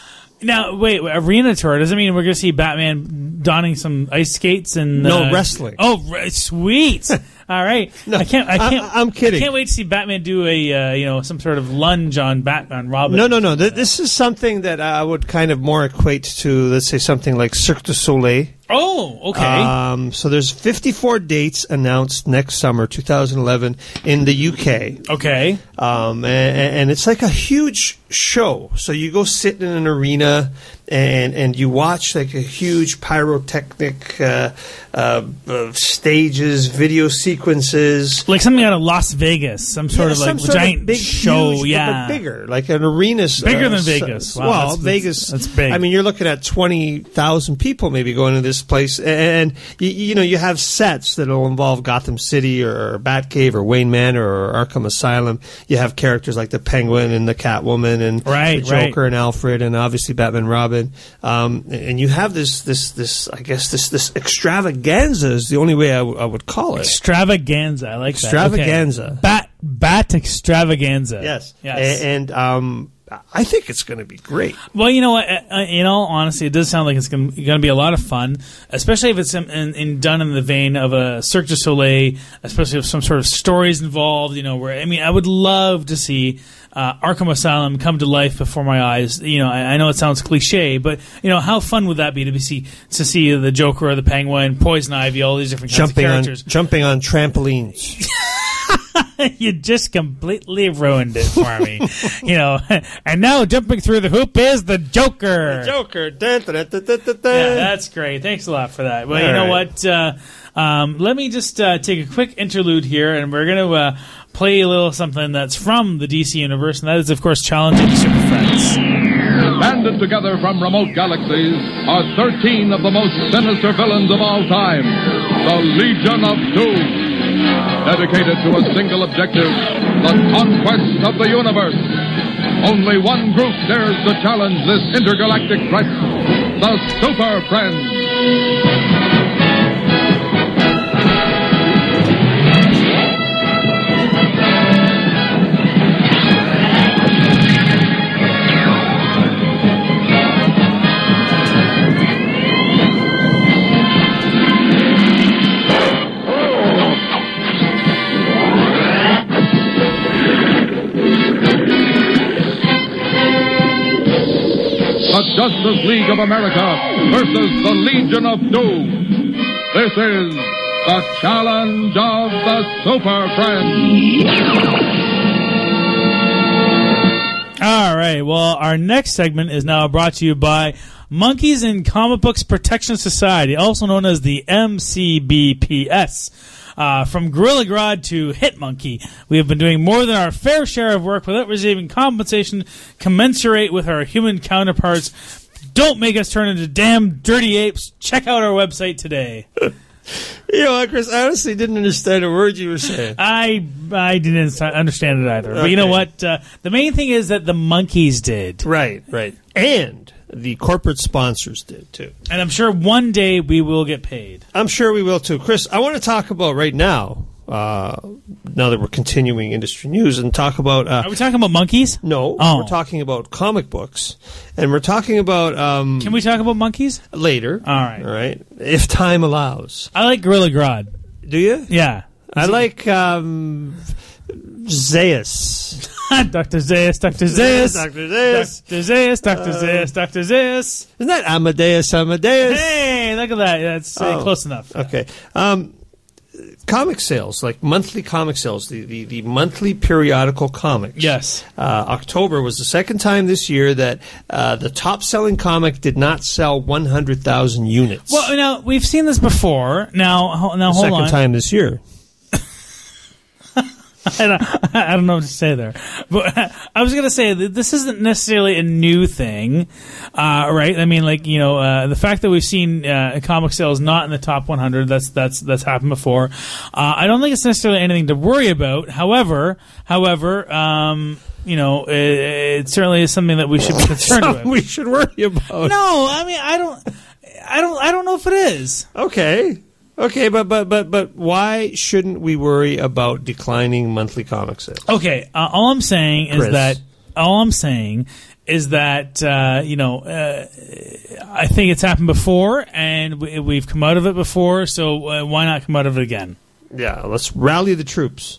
S2: Now, wait, arena tour, does it mean we're going to see Batman donning some ice skates and
S1: No,
S2: uh,
S1: wrestling.
S2: Oh, re- sweet! All right,
S1: No,
S2: I can't. I can't.
S1: I, I'm kidding.
S2: I can't wait to see Batman do a uh, you know some sort of lunge on Batman Robin.
S1: No, no, no. Th- this is something that I would kind of more equate to, let's say, something like Cirque du Soleil.
S2: Oh, okay.
S1: Um, so there's fifty-four dates announced next summer, two thousand eleven, in the U K.
S2: okay.
S1: Um, and, and it's like a huge show. So you go sit in an arena and and you watch like a huge pyrotechnic uh, uh, uh, stages, video sequences.
S2: Like something out of Las Vegas, some sort
S1: Yeah,
S2: of like
S1: some sort
S2: giant
S1: of big
S2: show.
S1: huge,
S2: yeah,
S1: but bigger, like an arena.
S2: Bigger
S1: uh,
S2: than
S1: s-
S2: Vegas. Wow,
S1: well,
S2: that's- that's-
S1: Vegas.
S2: that's big.
S1: I mean, you're looking at twenty thousand people maybe going to this place, and you, you know you have sets that'll involve Gotham City or Batcave or Wayne Manor or Arkham Asylum. You have characters like the Penguin and the Catwoman and
S2: Right,
S1: the Joker
S2: right.
S1: and Alfred and obviously Batman, Robin. Um, and you have this this this I guess this this extravaganza is the only way I, w- I would call it.
S2: extravaganza. I like that.
S1: Extravaganza.
S2: Okay. Bat bat extravaganza.
S1: Yes.
S2: Yes.
S1: A- And, um, I think it's going to be great.
S2: Well, you know what? Uh, in all honesty, it does sound like it's going to be a lot of fun, especially if it's in, in, in done in the vein of a Cirque du Soleil, especially if some sort of stories involved. You know, where I mean, I would love to see uh, Arkham Asylum come to life before my eyes. You know, I, I know it sounds cliche, but you know, how fun would that be to be see to see the Joker or the Penguin, Poison Ivy, all these different kinds
S1: Jumping
S2: of
S1: on
S2: characters.
S1: jumping on trampolines.
S2: You just completely ruined it for me. You know, and now jumping through the hoop is the Joker.
S1: Joker. Dun, dun, dun, dun, dun, dun.
S2: Yeah, that's great. Thanks a lot for that. Well,
S1: All
S2: you know
S1: right.
S2: what? Uh, um, let me just uh, take a quick interlude here, and we're going to uh, play a little something that's from the D C universe, and that is, of course, Challenging Super Friends.
S3: Banded together from remote galaxies are thirteen of the most sinister villains of all time, the Legion of Doom. Dedicated to a single objective, the conquest of the universe. Only one group dares to challenge this intergalactic threat, the Super Friends. the Justice League of America versus the Legion of Doom. This is the Challenge of the Super Friends.
S2: All right, well, our next segment is now brought to you by Monkeys in Comic Books Protection Society, also known as the M C B P S. Uh, from Gorilla Grodd to Hitmonkey, we have been doing more than our fair share of work without receiving compensation commensurate with our human counterparts. Don't make us turn into damn dirty apes. Check out our website today.
S1: You know what, Chris? I honestly didn't understand a word you were saying.
S2: I I didn't understand it either. Okay. But you know what? Uh, the main thing is that the monkeys did.
S1: Right, right. And the corporate sponsors did, too.
S2: And I'm sure one day we will get paid.
S1: I'm sure we will, too. Chris, I want to talk about right now, uh, now that we're continuing industry news, and talk about... Uh,
S2: Are we talking about monkeys?
S1: No,
S2: oh.
S1: We're talking about comic books. And we're talking about... Um,
S2: Can we talk about monkeys?
S1: Later.
S2: All right.
S1: All right. If time allows.
S2: I like Gorilla Grodd.
S1: Do you?
S2: Yeah.
S1: I like um, Zaius.
S2: Doctor Zaius, Doctor Zaius.
S1: Doctor Zaius.
S2: Doctor Zaius, Doctor
S1: Uh,
S2: Zaius, Doctor Zaius.
S1: Isn't that Amadeus, Amadeus?
S2: Hey, look at that. That's uh,
S1: Oh,
S2: close enough.
S1: Okay. Um, comic sales, like monthly comic sales, the, the, the monthly periodical comics.
S2: Yes.
S1: Uh, October was the second time this year that uh, the top-selling comic did not sell one hundred thousand units.
S2: Well, now, we've seen this before. Now, ho- now
S1: the
S2: hold
S1: second
S2: on.
S1: time this year.
S2: I don't, I don't know what to say there. But I was going to say that this isn't necessarily a new thing, uh, right? I mean, like, you know, uh, the fact that we've seen uh, comic sales not in the top one hundred, that's that's that's happened before. Uh, I don't think it's necessarily anything to worry about. However, however, um, you know, it, it certainly is something that we should be concerned with.
S1: We should worry about.
S2: No, I mean, I don't, I don't, I don't know if it is.
S1: Okay. Okay, but but but but why shouldn't we worry about declining monthly comic sales?
S2: Okay, uh, all I'm saying is
S1: Chris.
S2: that all I'm saying is that uh, you know uh, I think it's happened before, and we, we've come out of it before. So uh, why not come out of it again?
S1: Yeah, let's rally the troops.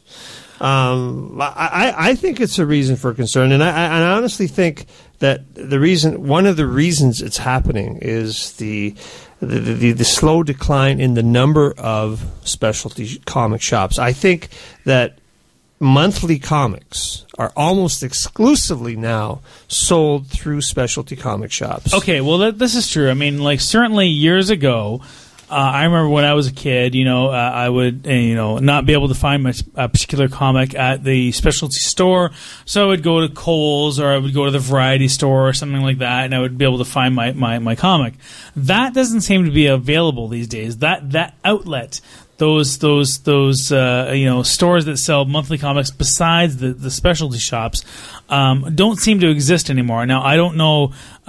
S1: Um, I, I think it's a reason for concern, and I, I honestly think that the reason, one of the reasons it's happening, is the the, the the slow decline in the number of specialty comic shops. I think that monthly comics are almost exclusively now sold through specialty comic shops.
S2: Okay, well, that, this is true. I mean, like, certainly years ago, uh, I remember when I was a kid, you know, uh, I would, uh, you know, not be able to find my, a particular comic at the specialty store, so I would go to Kohl's or I would go to the variety store or something like that, and I would be able to find my, my, my comic. That doesn't seem to be available these days. That that outlet, those those those uh, you know stores that sell monthly comics besides the, the specialty shops um, don't seem to exist anymore. Now, I don't know uh,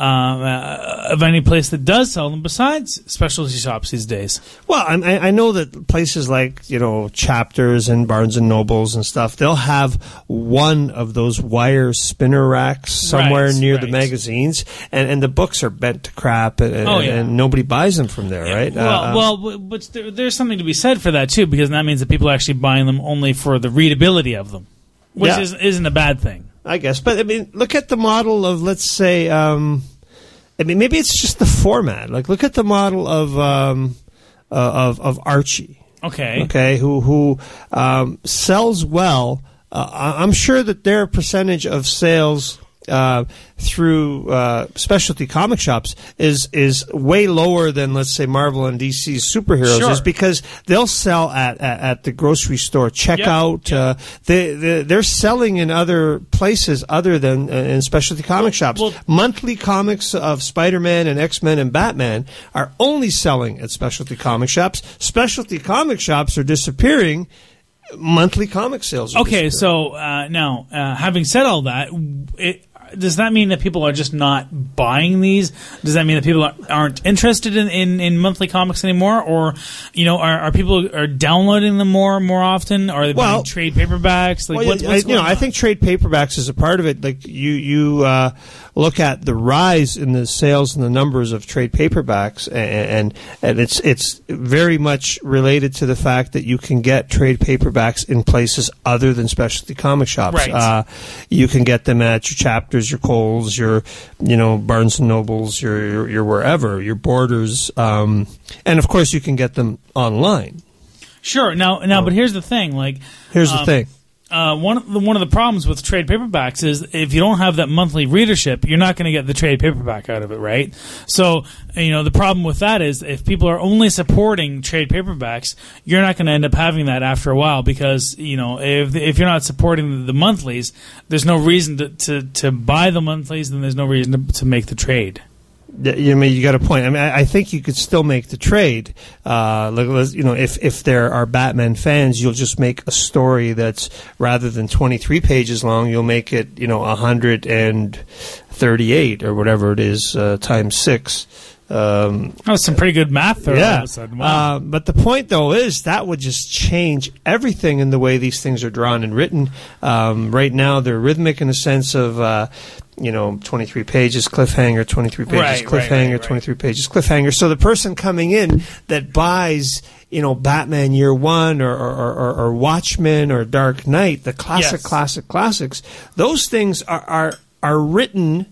S2: uh, of any place that does sell them besides specialty shops these days.
S1: Well, I, I know that places like, you know, Chapters and Barnes and Nobles and stuff, they'll have one of those wire spinner racks somewhere
S2: Right,
S1: near
S2: right.
S1: the magazines, and, and the books are bent to crap, and, and,
S2: Oh, yeah.
S1: and nobody buys them from there, right?
S2: Well,
S1: Uh,
S2: well, w- but there, there's something to be said for that too, because that means that people are actually buying them only for the readability of them, which
S1: Yeah.
S2: is, isn't a bad thing.
S1: I guess. But, I mean, look at the model of, let's say, um, I mean, maybe it's just the format. Like, look at the model of um, uh, of, of Archie.
S2: Okay.
S1: Okay, who who um, sells well. Uh, I- I'm sure that their percentage of sales uh, through uh, specialty comic shops is is way lower than, let's say, Marvel and D C's superheroes
S2: Sure.
S1: is, because they'll sell at at, at the grocery store checkout.
S2: Yep.
S1: Uh, they, they they're selling in other places other than uh, in specialty comic shops.
S2: well-
S1: Monthly comics of Spider-Man and X-Men and Batman are only selling at specialty comic shops. Specialty comic shops are disappearing. Monthly comic sales are
S2: Okay,
S1: disappearing.
S2: so uh, now, uh, having said all that, it, does that mean that people are just not buying these? Does that mean that people are- aren't interested in, in, in monthly comics anymore? Or, you know, are, are people are downloading them more more often? Or are they
S1: Well-
S2: buying trade paperbacks? Like,
S1: Well,
S2: what's,
S1: I,
S2: what's
S1: you know,
S2: going
S1: I
S2: on?
S1: think trade paperbacks is a part of it. Like you, you uh, look at the rise in the sales and the numbers of trade paperbacks, and, and and it's it's very much related to the fact that you can get trade paperbacks in places other than specialty comic shops.
S2: Right.
S1: Uh, you can get them at your Chapters Proctors, your Kohl's, your, you know, Barnes and Nobles, your, your, your wherever, your Borders. Um, and, of course, you can get them online.
S2: Sure. Now, now, but here's the thing. Like,
S1: Here's the
S2: um,
S1: thing.
S2: Uh, one of the, one of the problems with trade paperbacks is if you don't have that monthly readership, you're not going to get the trade paperback out of it, right? So, you know, the problem with that is if people are only supporting trade paperbacks, you're not going to end up having that after a while because, you know, if if you're not supporting the, the monthlies, there's no reason to, to, to buy the monthlies, then there's no reason to, to make the trade.
S1: You mean you got a point. I mean, I, I think you could still make the trade. Uh, like, you know, if if there are Batman fans, you'll just make a story that's rather than twenty-three pages long, you'll make it, you know, one hundred thirty-eight or whatever it is uh, times six. Um,
S2: That's some pretty good math there.
S1: Yeah.
S2: All of a sudden. Wow.
S1: Uh, but the point, though, is that would just change everything in the way these things are drawn and written. Um, right now, they're rhythmic in the sense of, uh, you know, twenty-three pages, cliffhanger, twenty-three pages,
S2: Right,
S1: cliffhanger,
S2: right, right, right.
S1: twenty-three pages, cliffhanger. So the person coming in that buys, you know, Batman Year One or, or, or, or Watchmen or Dark Knight, the classic,
S2: Yes.
S1: classic, classics, those things are, are, are written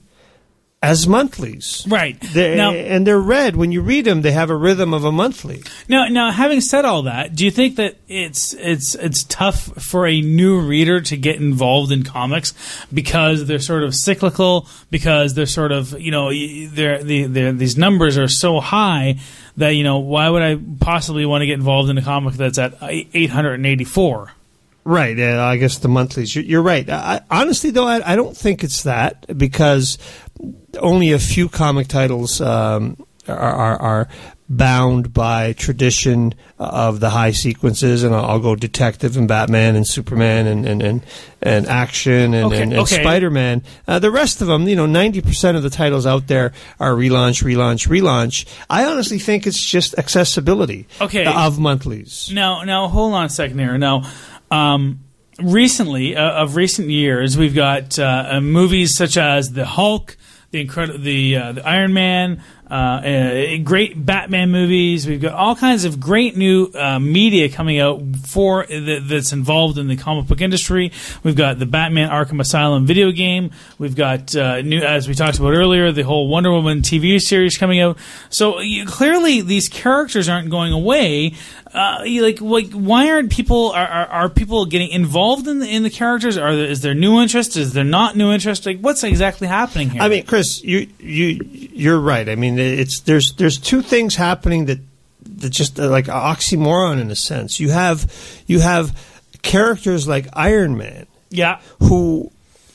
S1: as monthlies.
S2: Right.
S1: They're,
S2: Now-
S1: and they're read. When you read them, they have a rhythm of a monthly.
S2: Now, now, having said all that, do you think that it's it's it's tough for a new reader to get involved in comics because they're sort of cyclical, because they're sort of, you know, they're, the they're, these numbers are so high that, you know, why would I possibly want to get involved in a comic that's at eight hundred eighty-four?
S1: Right. Yeah, I guess the monthlies. You're, you're right. I, honestly, though, I, I don't think it's that because only a few comic titles um, are, are, are bound by tradition of the high sequences, and I'll, I'll go Detective and Batman and Superman and and, and, and Action and,
S2: Okay,
S1: and, and
S2: okay.
S1: Spider-Man. Uh, the rest of them, you know, ninety percent of the titles out there are relaunch, relaunch, relaunch. I honestly think it's just accessibility
S2: Okay.
S1: of monthlies.
S2: Now, now, hold on a second here. Now, um, recently, uh, of recent years, we've got uh, uh, movies such as The Hulk, the incredible, the uh, the Iron Man, uh, uh, great Batman movies. We've got all kinds of great new uh, media coming out for the, that's involved in the comic book industry. We've got the Batman Arkham Asylum video game. We've got uh, new, as we talked about earlier, the whole Wonder Woman T V series coming out. So you, clearly, these characters aren't going away. Uh, you, like, like, why aren't people are, are, are people getting involved in the in the characters? Are there, is there new interest? Is there not new interest? Like, what's exactly happening here?
S1: I mean, Chris, you you you're right. I mean, it's there's there's two things happening that that just uh, like oxymoron in a sense. You have you have characters like Iron Man,
S2: yeah,
S1: who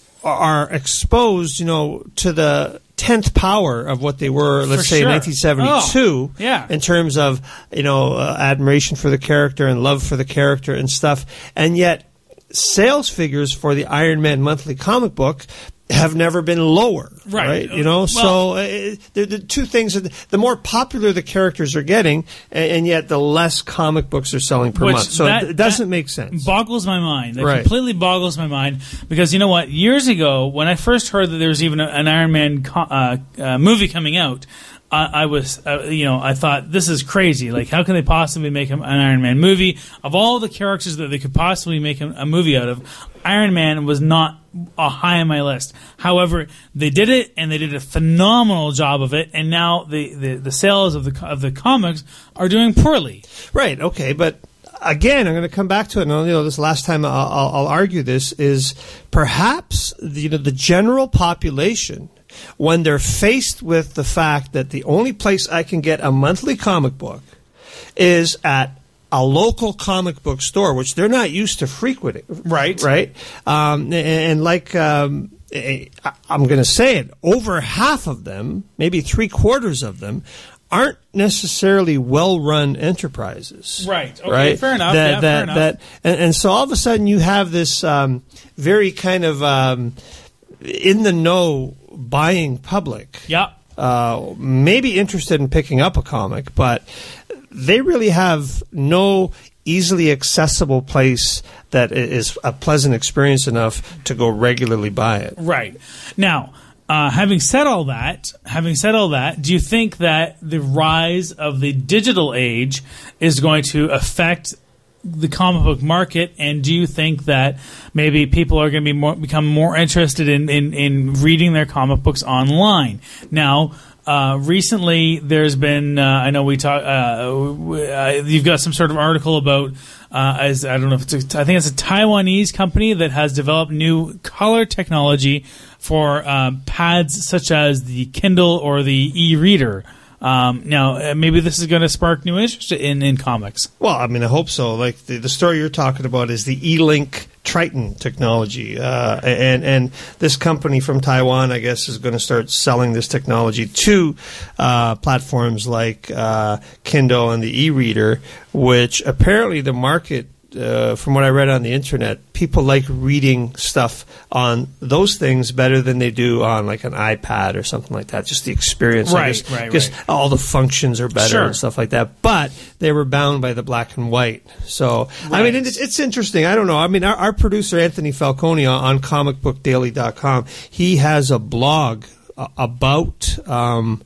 S1: are exposed, you know, to the tenth power of what they were, let's
S2: For
S1: say,
S2: sure.
S1: in nineteen seventy-two,
S2: Oh, yeah.
S1: in terms of, you know, uh, admiration for the character and love for the character and stuff. And yet, sales figures for the Iron Man monthly comic book have never been lower,
S2: Right.
S1: right? You know,
S2: Well-
S1: so uh, the, the two things are the, the more popular the characters are getting, and, and yet the less comic books are selling per
S2: Which
S1: month. So
S2: that-
S1: it, it doesn't
S2: that
S1: make sense.
S2: boggles my mind. That
S1: Right.
S2: completely boggles my mind because you know what? Years ago, when I first heard that there was even a, an Iron Man co- uh, uh, movie coming out, I, I was, uh, you know, I thought this is crazy. Like, how can they possibly make an Iron Man movie? Of all the characters that they could possibly make a, a movie out of, Iron Man was not uh, high on my list. However, they did it, and they did a phenomenal job of it. And now the, the, the sales of the of the comics are doing poorly.
S1: Right. Okay. But again, I'm going to come back to it. And you know, this last time I'll, I'll, I'll argue this is perhaps the, you know the general population, when they're faced with the fact that the only place I can get a monthly comic book is at a local comic book store, which they're not used to frequenting.
S2: Right.
S1: Right. Um, and, and like. Um, I'm going to say it, over half of them, maybe three quarters of them, aren't necessarily well-run enterprises.
S2: Right. Okay,
S1: right?
S2: fair enough.
S1: That,
S2: Yeah,
S1: that,
S2: fair enough.
S1: That, and, and so all of a sudden you have this um, very kind of um, in-the-know buying public.
S2: Yeah.
S1: Uh, maybe interested in picking up a comic, but they really have no easily accessible place that is a pleasant experience enough to go regularly buy it.
S2: Right. Now, uh, having said all that, having said all that, do you think that the rise of the digital age is going to affect the comic book market, and do you think that maybe people are going to be more, become more interested in, in, in reading their comic books online? Now, uh, recently there's been, uh, I know we talk, uh, you've got some sort of article about, uh, as I don't know if it's a, I think it's a Taiwanese company that has developed new color technology for uh, pads such as the Kindle or the e-reader. Um, now, uh, maybe this is going to spark new interest in, in comics.
S1: Well, I mean, I hope so. Like the, the story you're talking about is the E-Link Triton technology, uh, and and this company from Taiwan, I guess, is going to start selling this technology to uh, platforms like uh, Kindle and the e-reader, which apparently the market. Uh, from what I read on the internet, people like reading stuff on those things better than they do on like an iPad or something like that. Just the experience,
S2: right?
S1: I guess,
S2: right,
S1: because
S2: right.
S1: all the functions are better
S2: Sure.
S1: and stuff like that. But they were bound by the black and white. So
S2: Right.
S1: I mean, it's, it's interesting. I don't know. I mean, our, our producer Anthony Falcone on comic book daily dot com, he has a blog uh, about. Um,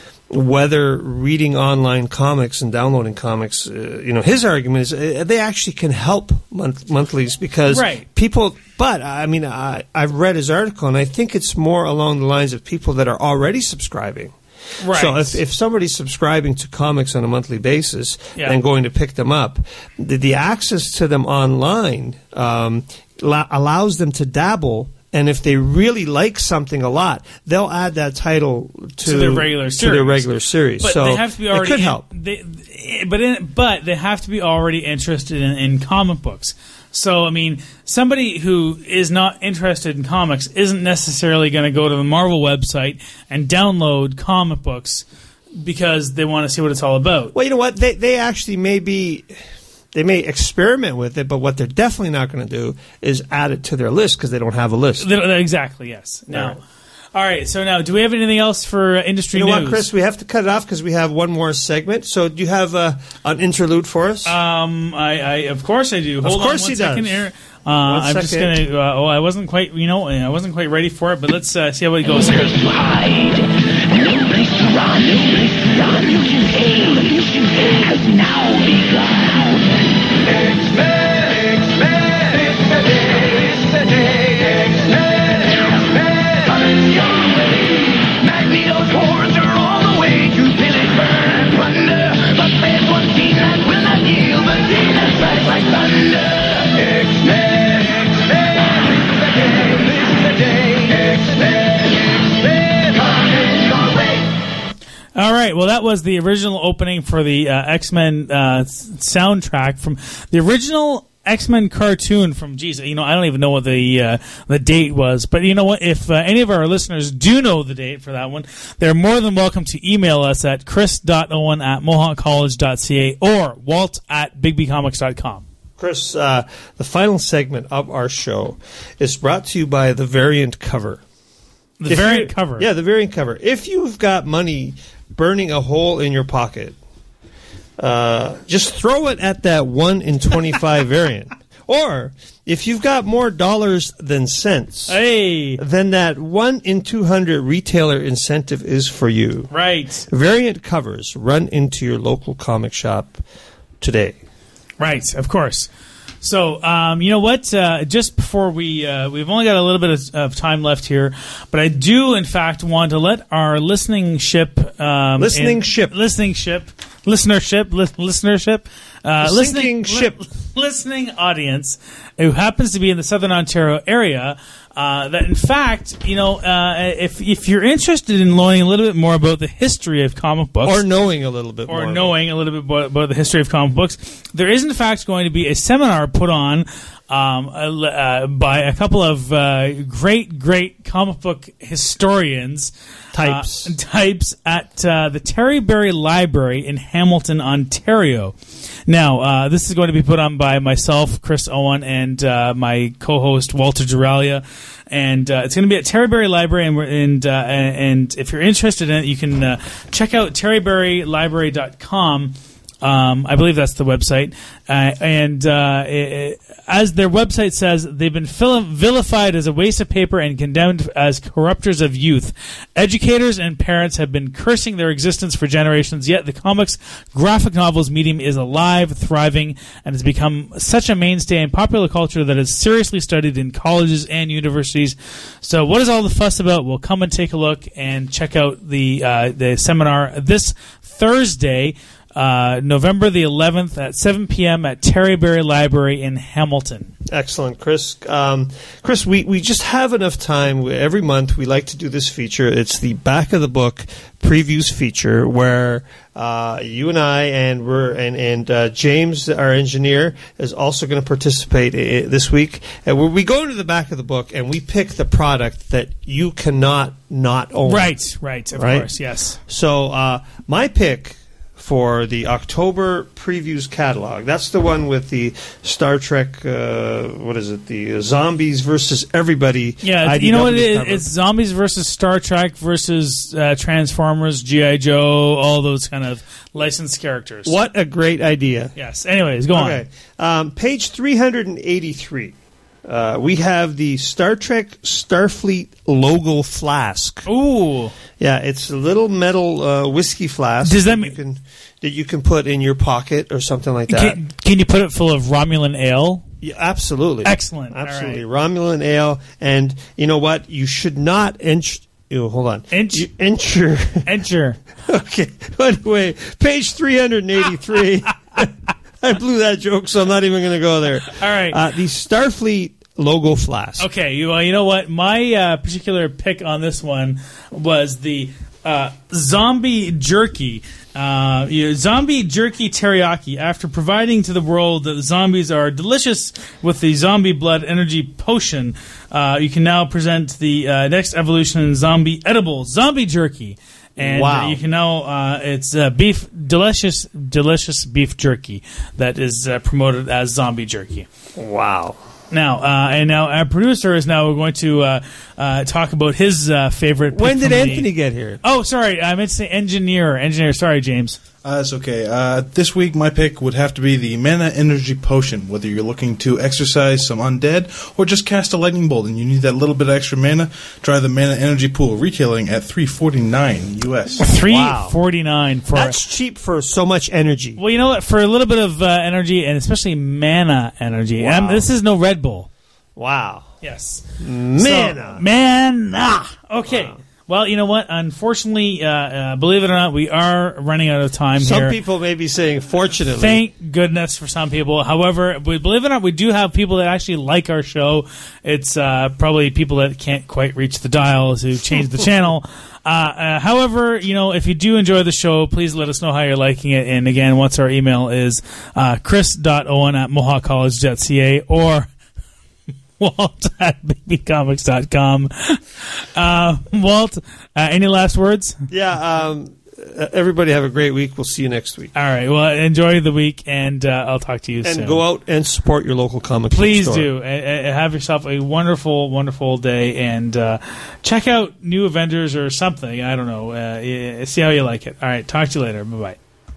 S1: whether reading online comics and downloading comics, uh, you know, his argument is uh, they actually can help month- monthlies because
S2: right.
S1: people, but I mean, I, I've read his article and I think it's more along the lines of people that are already subscribing.
S2: Right.
S1: So if, if somebody's subscribing to comics on a monthly basis
S2: Yeah.
S1: and going to pick them up, the, the access to them online um, la- allows them to dabble. And if they really like something a lot, they'll add that title to,
S2: To their regular
S1: to their
S2: series.
S1: regular series.
S2: But
S1: so
S2: they have to be already
S1: it could
S2: in-
S1: help.
S2: They, but in, but they have to be already interested in, in comic books. So I mean, somebody who is not interested in comics isn't necessarily going to go to the Marvel website and download comic books because they want to see what it's all about.
S1: Well, you know what? They they actually may be. They may experiment with it, but what they're definitely not going to do is add it to their list because they don't have a list.
S2: They don't- Exactly. Yes. Now,
S1: All right.
S2: all right. So now, do we have anything else for uh, industry
S1: You know
S2: news?
S1: what, Chris? We have to cut it off because we have one more segment. So, do you have uh, an interlude for us?
S2: Um, I, I of course I do. Hold
S1: course
S2: on one
S1: he
S2: second
S1: does.
S2: here. Uh, I'm just
S1: second.
S2: gonna. Uh, oh, I wasn't quite. You know, I wasn't quite ready for it. But let's uh, see how it goes here.
S4: to hide. No place to run, no place to run. You can aim, you can aim has now begun. X-Men, X-Men, it's the day, it's the day. X-Men, X-Men, coming your way. Magneto's hordes are on the way to pillage, burn, and plunder. But there's one team that will not yield, the team that strikes like thunder. X-Men, X-Men, it's the day, it's the day. X-Men, X-Men, coming your way.
S2: All right. Well, that was the original opening for the uh, X-Men uh, s- soundtrack from the original X-Men cartoon from, geez, you know, I don't even know what the uh, the date was. But you know what? If uh, any of our listeners do know the date for that one, they're more than welcome to email us at chris dot owen at mohawk college dot c a or walt at big b comics dot com.
S1: Chris, uh, the final segment of our show is brought to you by the variant cover.
S2: The
S1: If
S2: variant
S1: you-
S2: cover.
S1: Yeah, the variant cover. If you've got money burning a hole in your pocket, uh, just throw it at that one in twenty-five variant. Or if you've got more dollars than cents,
S2: Hey.
S1: then that one in two hundred retailer incentive is for you.
S2: Right.
S1: Variant covers. Run into your local comic shop today.
S2: Right, of course. So, um, you know what? Uh, just before we, uh, we've only got a little bit of, of time left here, but I do, in fact, want to let our listening ship, um,
S1: Listening
S2: and-
S1: ship.
S2: listening ship, listenership, li- listenership, uh,
S1: The
S2: listening
S1: sinking ship.
S2: li- listening audience who happens to be in the Southern Ontario area. Uh, that in fact, you know, uh, if if you're interested in learning a little bit more about the history of comic books,
S1: Or knowing a little bit more.
S2: or knowing a little bit about, about the history of comic books, there is in fact going to be a seminar put on um, uh, by a couple of uh, great, great comic book historians.
S1: Types.
S2: Uh, types at uh, the Terryberry Library in Hamilton, Ontario. Now, uh, this is going to be put on by myself, Chris Owen, and uh, my co-host, Walter Giralia. And uh, it's going to be at Terryberry Library, and, we're, and, uh, and if you're interested in it, you can uh, check out terryberry library dot com. Um, I believe that's the website. Uh, and uh, it, as their website says, they've been vil- vilified as a waste of paper and condemned as corruptors of youth. Educators and parents have been cursing their existence for generations, yet the comics graphic novels medium is alive, thriving, and has become such a mainstay in popular culture that is seriously studied in colleges and universities. So what is all the fuss about? Well, come and take a look and check out the uh, the seminar this Thursday, Uh, November the eleventh at seven p.m. at Terryberry Library in Hamilton.
S1: Excellent, Chris. Um, Chris, we, we just have enough time. Every month we like to do this feature. It's the back of the book previews feature where uh, you and I and we're and and uh, James, our engineer, is also going to participate I- this week. And where we go into the back of the book and we pick the product that you cannot not own.
S2: Right, right, of
S1: Right?
S2: course, yes.
S1: So uh, my pick for the October previews catalog. That's the one with the Star Trek, uh, what is it, the uh, Zombies versus Everybody.
S2: Yeah,
S1: I D W
S2: you know what it is?
S1: cover.
S2: It's Zombies versus Star Trek versus uh, Transformers, G I. Joe, all those kind of licensed characters.
S1: What a great idea.
S2: Yes. Anyways, go
S1: Okay. Um, page three hundred eighty-three. Uh, we have the Star Trek Starfleet logo flask.
S2: on. Ooh.
S1: Yeah, it's a little metal uh, whiskey flask.
S2: Does that
S1: you
S2: mean-
S1: can that you can put in your pocket or something like that?
S2: Can, can you put it full of Romulan ale?
S1: Yeah, absolutely.
S2: Excellent.
S1: Absolutely.
S2: All
S1: Romulan ale. And you know what? You should not inch. You, hold on.
S2: Inch?
S1: You, enter.
S2: Enter.
S1: Okay. Anyway, page three hundred eighty-three. I blew that joke, so I'm not even going to go there.
S2: All right.
S1: Uh, the Starfleet logo flask.
S2: Okay, you, well, you know what? My uh, particular pick on this one was the uh, zombie jerky. Uh, you know, zombie jerky teriyaki. After providing to the world that the zombies are delicious with the zombie blood energy potion, uh, you can now present the uh, next evolution in zombie edible zombie jerky. And
S1: Wow.
S2: uh, you can now, uh, it's uh, beef, delicious, delicious beef jerky that is uh, promoted as zombie jerky.
S1: Wow.
S2: Now, uh, and now our producer is now going to uh, uh, talk about his uh, favorite.
S1: When
S2: pick
S1: did
S2: from the-
S1: Anthony get here?
S2: Oh, sorry, I meant to say engineer. Engineer, sorry, James.
S5: Uh, that's okay. Uh, this week, my pick would have to be the Mana Energy Potion. Whether you're looking to exercise some undead or just cast a lightning bolt and you need that little bit of extra mana, try the Mana Energy Pool, retailing at three forty-nine U S.
S2: Three
S1: Wow.
S2: forty nine for.
S1: That's cheap for so much energy.
S2: Well, you know what? For a little bit of uh, energy, and especially mana energy.
S1: Wow.
S2: Um, this is no Red Bull.
S1: Wow.
S2: Yes.
S1: Mana.
S2: So, mana. Okay.
S1: Wow.
S2: Well, you know what? Unfortunately, uh, uh, believe it or not, we are running out of time
S1: Some
S2: here.
S1: people may be saying, fortunately.
S2: Thank goodness for some people. However, we, believe it or not, we do have people that actually like our show. It's uh, probably people that can't quite reach the dial to change the channel. Uh, uh, however, you know, if you do enjoy the show, please let us know how you're liking it. And again, once our email is uh, chris dot owen at mohawk college dot c a or Walt at baby comics dot com. Uh, Walt, uh, any last words?
S1: Yeah, um, uh, everybody have a great week. We'll see you next week.
S2: All right. Well, enjoy the week, and uh, I'll talk to you
S1: And
S2: soon.
S1: go out and support your local comic book
S2: Please
S1: store.
S2: do. Uh, uh, have yourself a wonderful, wonderful day, and uh, check out New Avengers or something. I don't know. Uh, uh, see how you like it. All right. Talk to you later. Bye-bye.